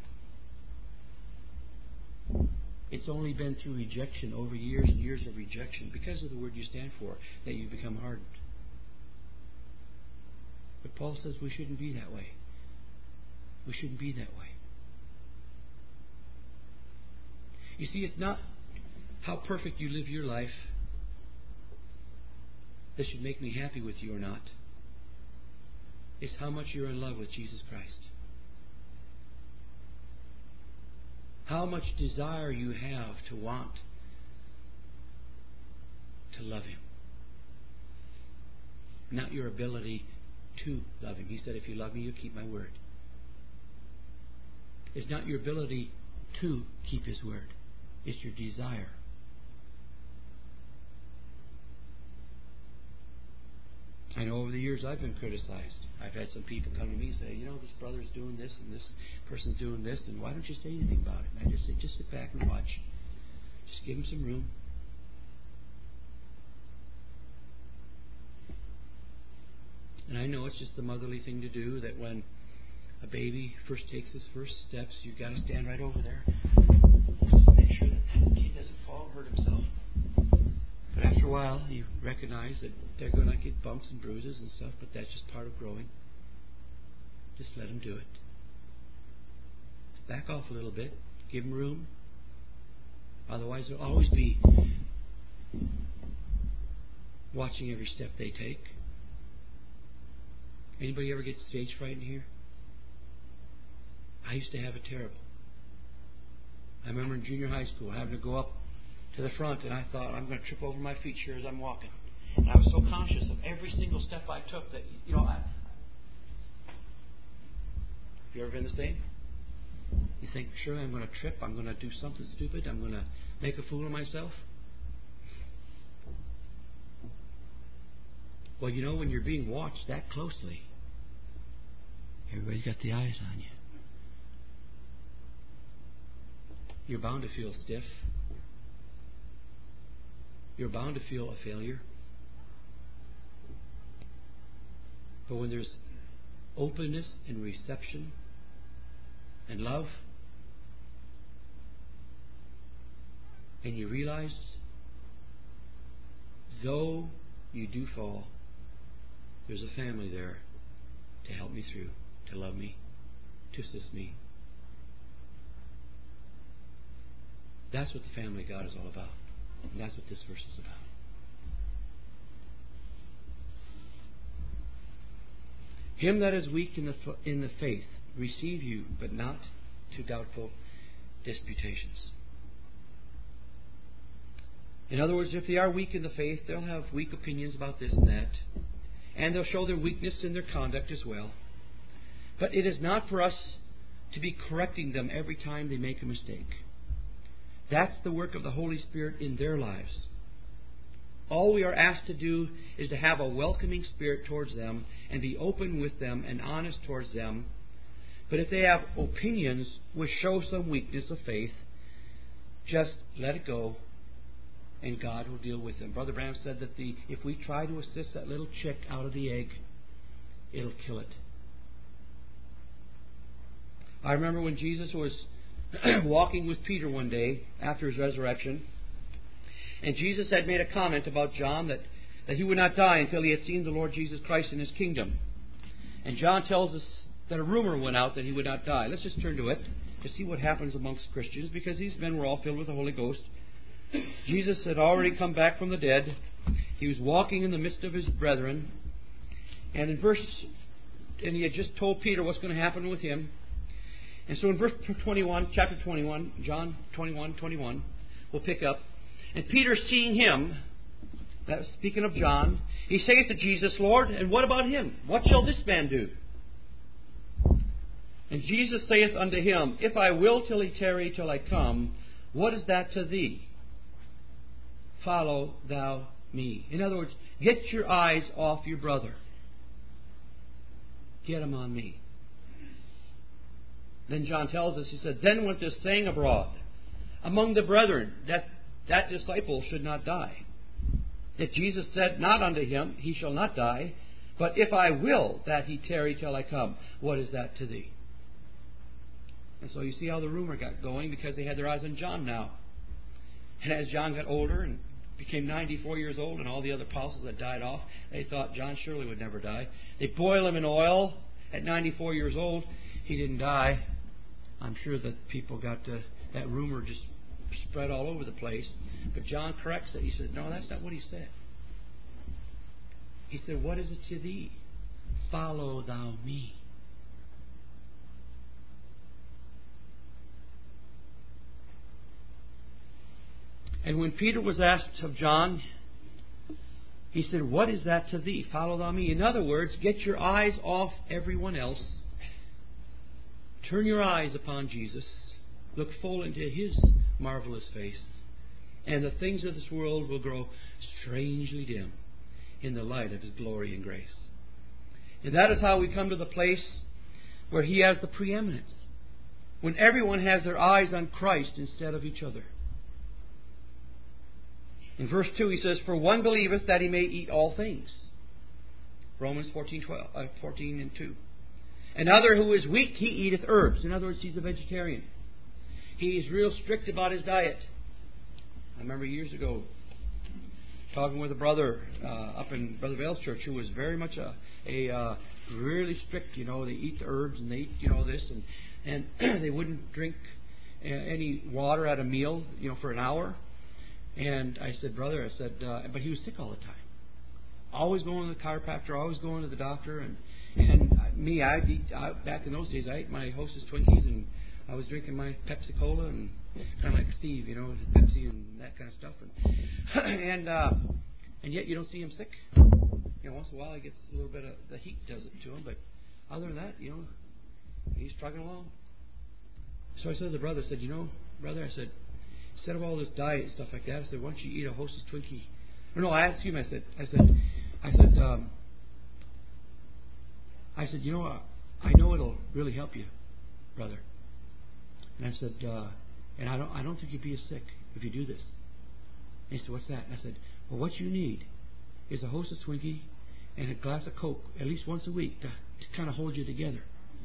It's only been through rejection, over years and years of rejection, because of the word you stand for, that you become hardened. But Paul says we shouldn't be that way. We shouldn't be that way. You see, it's not how perfect you live your life that should make me happy with you or not. It's how much you're in love with Jesus Christ. How much desire you have to want to love Him. Not your ability to love Him. He said, if you love me, you keep my word. It's not your ability to keep His word. It's your desire. I know over the years I've been criticized. I've had some people come to me and say, you know, this brother's doing this and this person's doing this, and why don't you say anything about it? And I just say, just sit back and watch. Just give him some room. And I know it's just the motherly thing to do, that when a baby first takes his first steps, you've got to stand right over there. Just to make sure that he doesn't fall and hurt himself. But after a while, you recognize that they're going to get bumps and bruises and stuff, but that's just part of growing. Just let them do it. back off a little bit. Give them room. Otherwise, they'll always be watching every step they take. Anybody ever get stage fright in here? I used to have it terrible. I remember in junior high school having to go up to the front, and I thought, I'm going to trip over my feet here as I'm walking. And I was so conscious of every single step I took that, have you ever been the same? You think, sure, I'm going to trip, I'm going to do something stupid, I'm going to make a fool of myself? Well, when you're being watched that closely, everybody's got the eyes on you. You're bound to feel stiff. You're bound to feel a failure. But when there's openness and reception and love, and you realize, though you do fall, there's a family there to help me through, to love me, to assist me. That's what the family of God is all about. And that's what this verse is about. Him that is weak in the faith, receive you, but not to doubtful disputations. In other words, if they are weak in the faith, they'll have weak opinions about this and that. And they'll show their weakness in their conduct as well. But it is not for us to be correcting them every time they make a mistake. That's the work of the Holy Spirit in their lives. All we are asked to do is to have a welcoming spirit towards them and be open with them and honest towards them. But if they have opinions which show some weakness of faith, just let it go and God will deal with them. Brother Branham said that if we try to assist that little chick out of the egg, it'll kill it. I remember when Jesus was walking with Peter one day after his resurrection, and Jesus had made a comment about John that he would not die until he had seen the Lord Jesus Christ in His kingdom. And John tells us that a rumor went out that he would not die. Let's just turn to it to see what happens amongst Christians, because these men were all filled with the Holy Ghost. Jesus had already come back from the dead. He was walking in the midst of His brethren. And he had just told Peter what's going to happen with him. And so in verse 21, chapter 21, John 21, we'll pick up. And Peter, seeing him, that was speaking of John, he saith to Jesus, Lord, and what about him? What shall this man do? And Jesus saith unto him, If I will till he tarry till I come, what is that to thee? Follow thou me. In other words, get your eyes off your brother. Get them on me. Then John tells us, he said, Then went this saying abroad among the brethren, that disciple should not die. That Jesus said not unto him, He shall not die, but if I will that he tarry till I come, what is that to thee? And so you see how the rumor got going, because they had their eyes on John now. And as John got older and became 94 years old, and all the other apostles had died off, they thought John surely would never die. They boil him in oil at 94 years old. He didn't die. I'm sure that people got that rumor just spread all over the place. But John corrects it. He said, no, that's not what he said. He said, what is it to thee? Follow thou me. And when Peter was asked of John, he said, what is that to thee? Follow thou me. In other words, get your eyes off everyone else. Turn your eyes upon Jesus. Look full into His marvelous face. And the things of this world will grow strangely dim in the light of His glory and grace. And that is how we come to the place where He has the preeminence. When everyone has their eyes on Christ instead of each other. In verse 2 he says, For one believeth that he may eat all things. Romans 14:2. Another who is weak, he eateth herbs. In other words, he's a vegetarian. He is real strict about his diet. I remember years ago talking with a brother up in Brother Vale's church who was very much a really strict. You know, they eat the herbs and they eat, this, and they wouldn't drink any water at a meal, for an hour. And I said, brother, but he was sick all the time. Always going to the chiropractor, always going to the doctor, and me, back in those days, I ate my Hostess Twinkies, and I was drinking my Pepsi Cola, and kind of like Steve, Pepsi and that kind of stuff, and yet you don't see him sick. Once in a while he gets a little bit of the heat does it to him, but other than that, he's trucking along. So I said to the brother, I said, brother, I said, instead of all this diet and stuff like that, I said, why don't you eat a Hostess Twinkie? No, I asked him. I said, I know it'll really help you, brother. And I said, and I don't think you'd be as sick if you do this. And he said, what's that? And I said, well, what you need is a Hostess Twinkie and a glass of Coke at least once a week to kind of hold you together,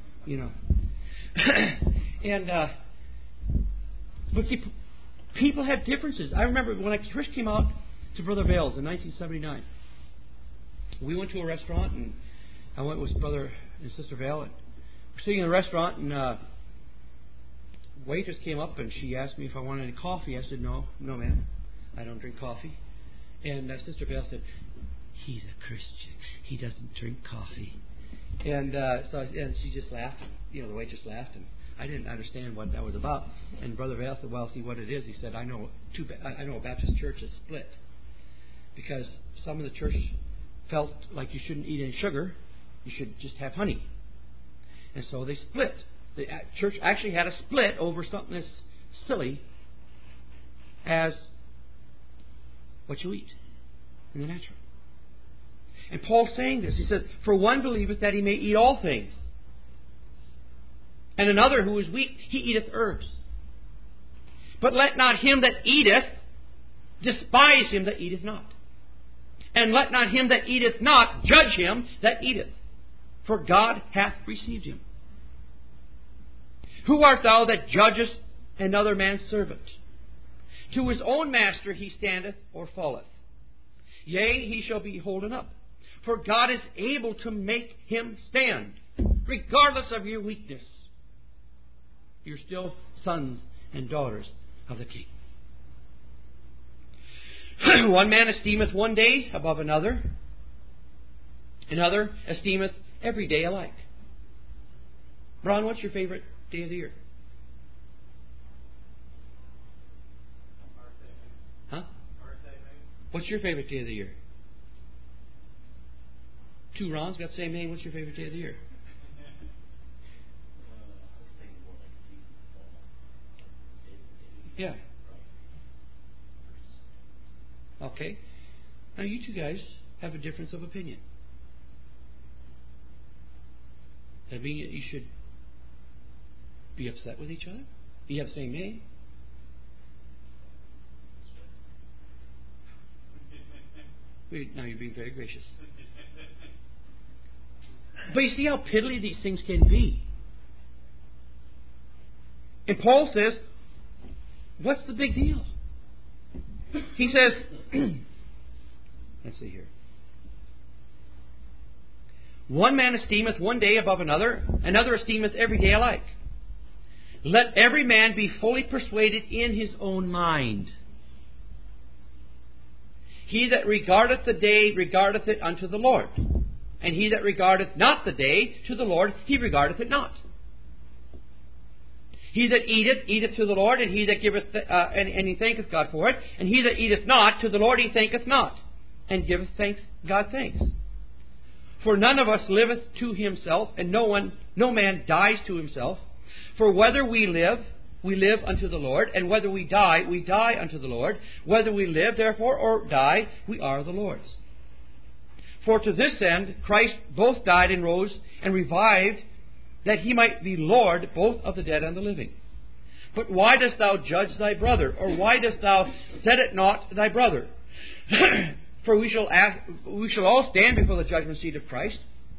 And but see, people have differences. I remember when I first came out to Brother Vale's in 1979. We went to a restaurant, and I went with Brother and Sister Vale. And we're sitting in a restaurant, and waitress came up, and she asked me if I wanted any coffee. I said, no, ma'am, I don't drink coffee. And Sister Vale said, he's a Christian. He doesn't drink coffee. And and she just laughed. The waitress laughed, and I didn't understand what that was about. And Brother Vale said, well, see what it is. He said, I know a Baptist church is split because some of the church felt like you shouldn't eat any sugar. You should just have honey. And so they split. The church actually had a split over something as silly as what you eat in the natural. And Paul's saying this. He says, for one believeth that he may eat all things, and another who is weak, he eateth herbs. But let not him that eateth despise him that eateth not. And let not him that eateth not judge him that eateth, for God hath received him. Who art thou that judgest another man's servant? To his own master he standeth or falleth. Yea, he shall be holden up. For God is able to make him stand, regardless of your weakness. You're still sons and daughters of the King. One man esteemeth one day above another. Another esteemeth every day alike. Ron, what's your favorite day of the year? Huh? What's your favorite day of the year? Two Rons got the same name. What's your favorite day of the year? Yeah. Okay. Now you two guys have a difference of opinion. Does that mean that you should be upset with each other? You have the same name. Now you're being very gracious. But you see how piddly these things can be. And Paul says, what's the big deal? He says, let's see here. One man esteemeth one day above another, another esteemeth every day alike. Let every man be fully persuaded in his own mind. He that regardeth the day regardeth it unto the Lord. And he that regardeth not the day to the Lord, he regardeth it not. He that eateth, eateth to the Lord, and he that giveth, and he thanketh God for it. And he that eateth not, to the Lord he thanketh not, and giveth God thanks. For none of us liveth to himself, and no man dies to himself. For whether we live unto the Lord, and whether we die unto the Lord. Whether we live, therefore, or die, we are the Lord's. For to this end Christ both died and rose and revived, that he might be Lord both of the dead and the living. But why dost thou judge thy brother? Or why dost thou set at naught thy brother? For we shall all stand before the judgment seat of Christ.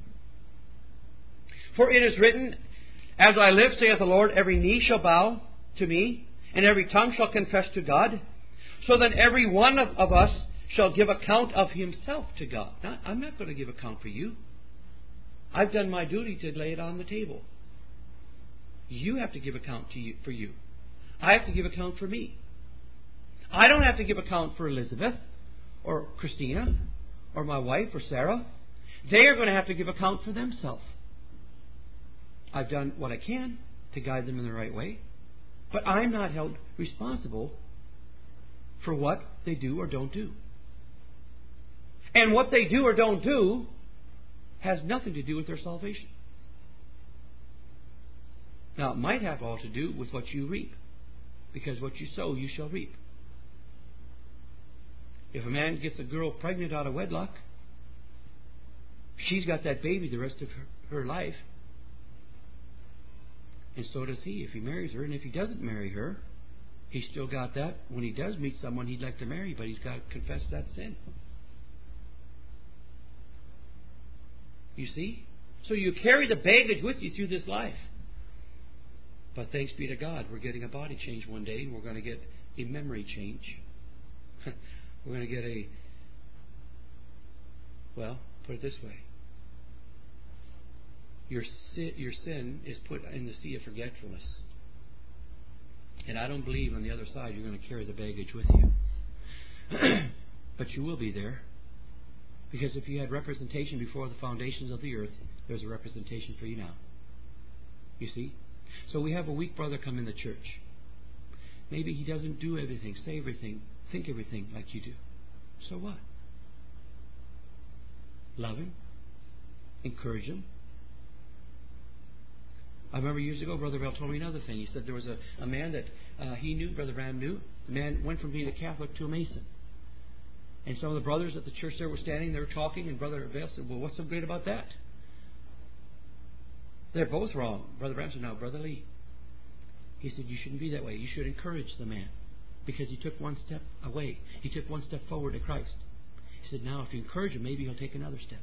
For it is written, As I live, saith the Lord, every knee shall bow to me, and every tongue shall confess to God. So then every one of us shall give account of himself to God. Now, I'm not going to give account for you. I've done my duty to lay it on the table. You have to give account for you. I have to give account for me. I don't have to give account for Elizabeth or Christina or my wife or Sarah. They are going to have to give account for themselves. I've done what I can to guide them in the right way, but I'm not held responsible for what they do or don't do. And what they do or don't do has nothing to do with their salvation. Now, it might have all to do with what you reap, because what you sow, you shall reap. If a man gets a girl pregnant out of wedlock, she's got that baby the rest of her life. And so does he if he marries her. And if he doesn't marry her, he's still got that. When he does meet someone he'd like to marry, but he's got to confess that sin. You see? So you carry the baggage with you through this life. But thanks be to God, we're getting a body change one day, and we're going to get a memory change. We're going to get put it this way. Your sin is put in the sea of forgetfulness. And I don't believe on the other side you're going to carry the baggage with you. But you will be there. Because if you had representation before the foundations of the earth, there's a representation for you now. You see? So we have a weak brother come in the church. Maybe he doesn't do everything, say everything, think everything like you do. So what? Love him. Encourage him. I remember years ago, Brother Bell told me another thing. He said there was a man that he knew, Brother Bram knew. The man went from being a Catholic to a Mason. And some of the brothers at the church there were standing, they were talking, and Brother Bell said, well, what's so great about that? They're both wrong. Brother Bram said, no, Brother Lee. He said, you shouldn't be that way. You should encourage the man. Because he took one step away. He took one step forward to Christ. He said, now if you encourage him, maybe he'll take another step.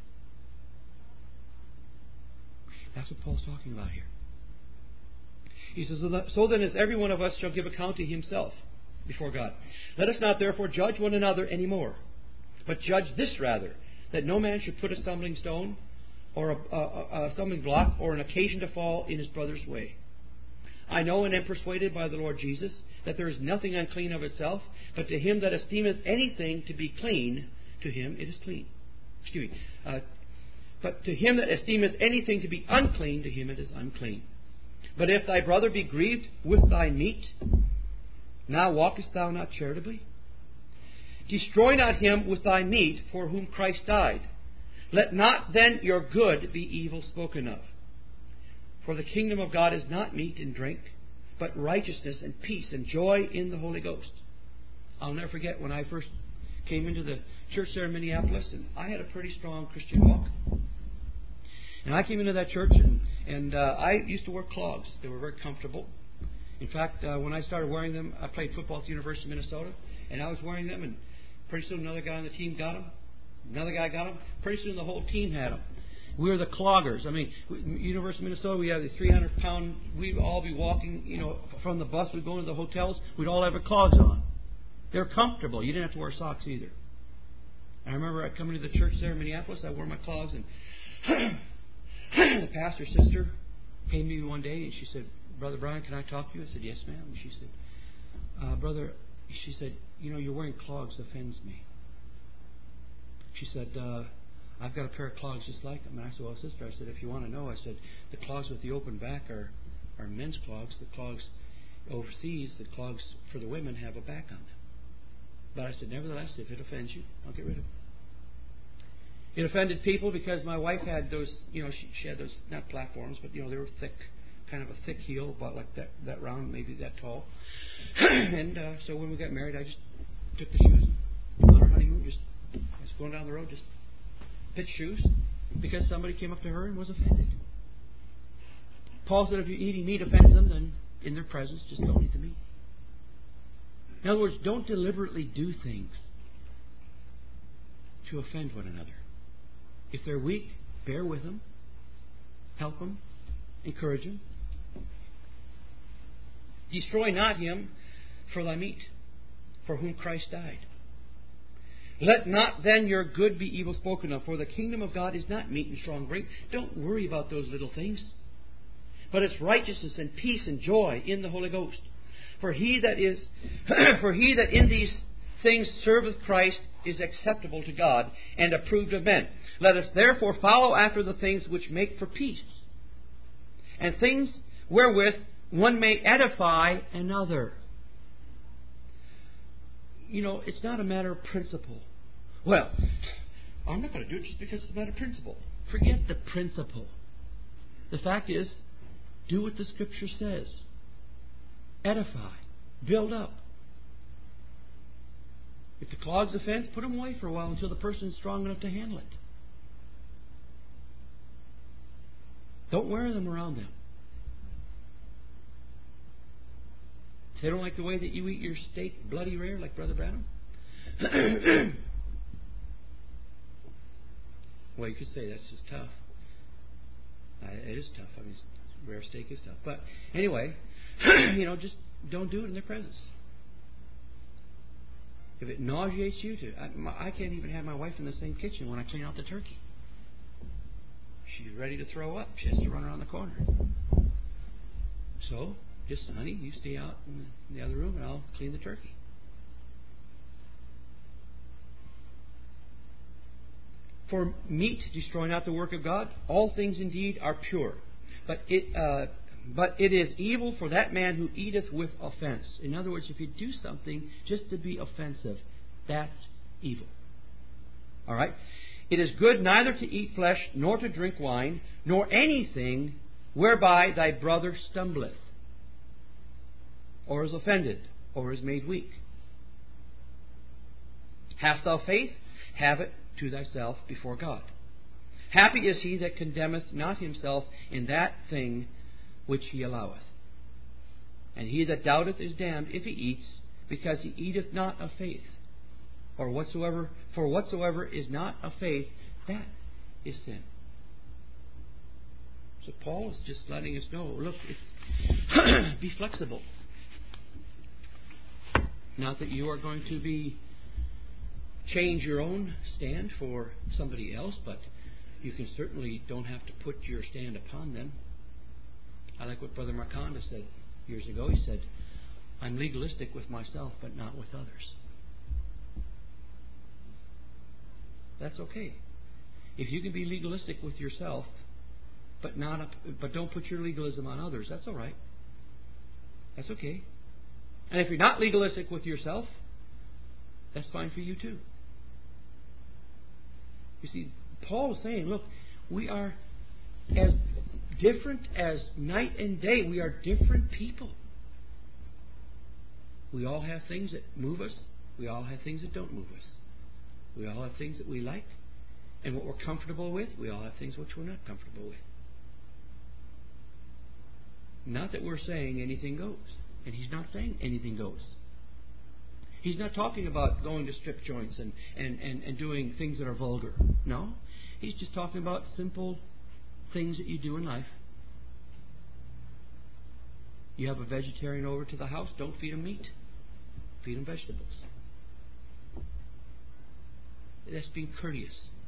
That's what Paul's talking about here. He says, so then as every one of us shall give account to himself before God. Let us not therefore judge one another anymore, but judge this rather, that no man should put a stumbling stone or a stumbling block or an occasion to fall in his brother's way. I know and am persuaded by the Lord Jesus that there is nothing unclean of itself, but to him that esteemeth anything to be clean, to him it is clean. But to him that esteemeth anything to be unclean, to him it is unclean. But if thy brother be grieved with thy meat, now walkest thou not charitably? Destroy not him with thy meat for whom Christ died. Let not then your good be evil spoken of. For the kingdom of God is not meat and drink, but righteousness and peace and joy in the Holy Ghost. I'll never forget when I first came into the church there in Minneapolis, and I had a pretty strong Christian walk. And I came into that church, and I used to wear clogs. They were very comfortable. In fact, when I started wearing them, I played football at the University of Minnesota, and I was wearing them, and pretty soon another guy on the team got them. Another guy got them. Pretty soon the whole team had them. We were the cloggers. I mean, University of Minnesota, we have these 300-pound, we'd all be walking, from the bus, we'd go into the hotels, we'd all have our clogs on. They were comfortable. You didn't have to wear socks either. I remember I'd come into the church there in Minneapolis, I wore my clogs, and the pastor's sister came to me one day, and she said, Brother Brian, can I talk to you? I said, yes, ma'am. And she said, brother, she said, you're wearing clogs offends me. She said, I've got a pair of clogs just like them. And I said, well, sister, I said, if you want to know, I said, the clogs with the open back are men's clogs. The clogs overseas, the clogs for the women have a back on them. But I said, nevertheless, if it offends you, I'll get rid of them. It offended people because my wife had those, she had those, not platforms, but, they were thick, kind of a thick heel, about like that round, maybe that tall. And so when we got married, I just took the shoes on our honeymoon, I was going down the road, just pitched shoes, because somebody came up to her and was offended. Paul said if you're eating meat offends them, then in their presence, just don't eat the meat. In other words, don't deliberately do things to offend one another. If they're weak, bear with them, help them, encourage them. Destroy not him for thy meat, for whom Christ died. Let not then your good be evil spoken of, for the kingdom of God is not meat and strong drink. Don't worry about those little things. But it's righteousness and peace and joy in the Holy Ghost. For he that in these things serveth Christ is acceptable to God and approved of men. Let us therefore follow after the things which make for peace, and things wherewith one may edify another. It's not a matter of principle. Well, I'm not going to do it just because it's a matter of principle. Forget the principle. The fact is, do what the Scripture says. Edify. Build up. If the clogs a fence, put them away for a while until the person is strong enough to handle it. Don't wear them around them. If they don't like the way that you eat your steak bloody rare like Brother Branham, well, you could say that's just tough. It is tough. I mean, rare steak is tough. But anyway, just don't do it in their presence. If it nauseates you I can't even have my wife in the same kitchen when I clean out the turkey. She's ready to throw up. She has to run around the corner. So, just, honey, you stay out in the other room and I'll clean the turkey. For meat destroy not the work of God. All things indeed are pure. But it is evil for that man who eateth with offense. In other words, if you do something just to be offensive, that's evil. All right? It is good neither to eat flesh, nor to drink wine, nor anything whereby thy brother stumbleth, or is offended, or is made weak. Hast thou faith? Have it to thyself before God. Happy is he that condemneth not himself in that thing which he alloweth. And he that doubteth is damned if he eats, because he eateth not of faith. For whatsoever is not of faith, that is sin. So Paul is just letting us know, look, be flexible. Not that you are going to change your own stand for somebody else, but you can certainly don't have to put your stand upon them. I like what Brother Marconda said years ago. He said, I'm legalistic with myself, but not with others. That's okay. If you can be legalistic with yourself, but don't put your legalism on others, that's all right. That's okay. And if you're not legalistic with yourself, that's fine for you too. You see, Paul is saying, look, we are as different as night and day. We are different people. We all have things that move us. We all have things that don't move us. We all have things that we like and what we're comfortable with. We all have things which we're not comfortable with. Not that we're saying anything goes. And he's not saying anything goes. He's not talking about going to strip joints and doing things that are vulgar. No. He's just talking about simple things that you do in life. You have a vegetarian over to the house, don't feed him meat. Feed him vegetables. That's being courteous.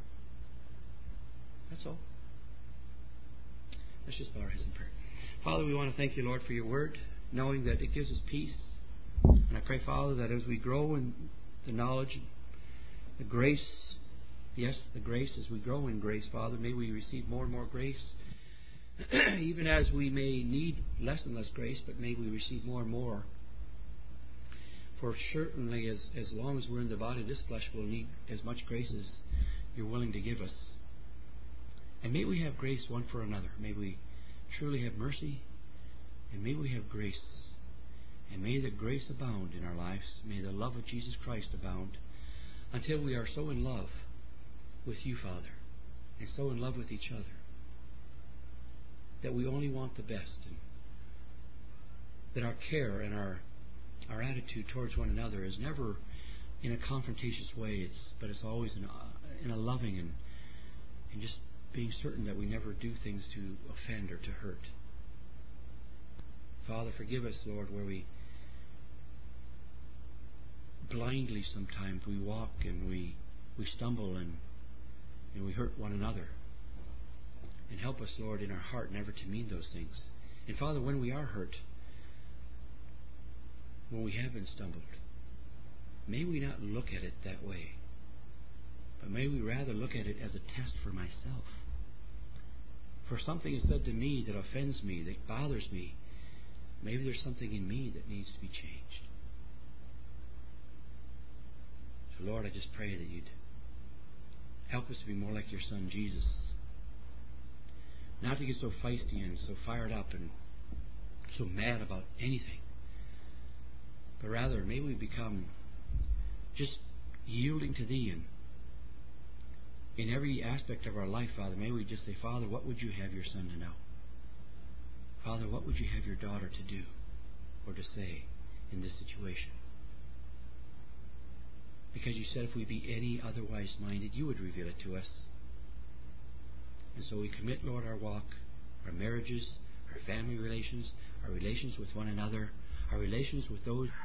That's all. Let's just bow our heads in prayer. Father, we want to thank you, Lord, for your word, knowing that it gives us peace. And I pray, Father, that as we grow in the knowledge, the grace, yes, the grace, as we grow in grace, Father, may we receive more and more grace. Even as we may need less and less grace, but may we receive more and more. For certainly, as long as we're in the body of this flesh, we'll need as much grace as you're willing to give us. And may we have grace one for another. May we truly have mercy, and may we have grace. And may the grace abound in our lives. May the love of Jesus Christ abound until we are so in love with you, Father, and so in love with each other, that we only want the best, and that our care and our attitude towards one another is never in a confrontatious way, but it's always in a loving and just being certain that we never do things to offend or to hurt. Father, forgive us, Lord, where we blindly sometimes we walk and we we stumble and we hurt one another. And help us, Lord, in our heart never to mean those things. And Father, when we are hurt, when we have been stumbled, may we not look at it that way, but may we rather look at it as a test for myself. For something is said to me that offends me, that bothers me. Maybe there's something in me that needs to be changed. So Lord, I just pray that You'd help us to be more like Your Son Jesus. Not to get so feisty and so fired up and so mad about anything, but rather may we become just yielding to Thee, and in every aspect of our life, Father, may we just say, Father, what would You have Your Son to know? Father, what would You have Your daughter to do or to say in this situation? Because You said if we be any otherwise minded, You would reveal it to us. And so we commit, Lord, our walk, our marriages, our family relations, our relations with one another, our relations with those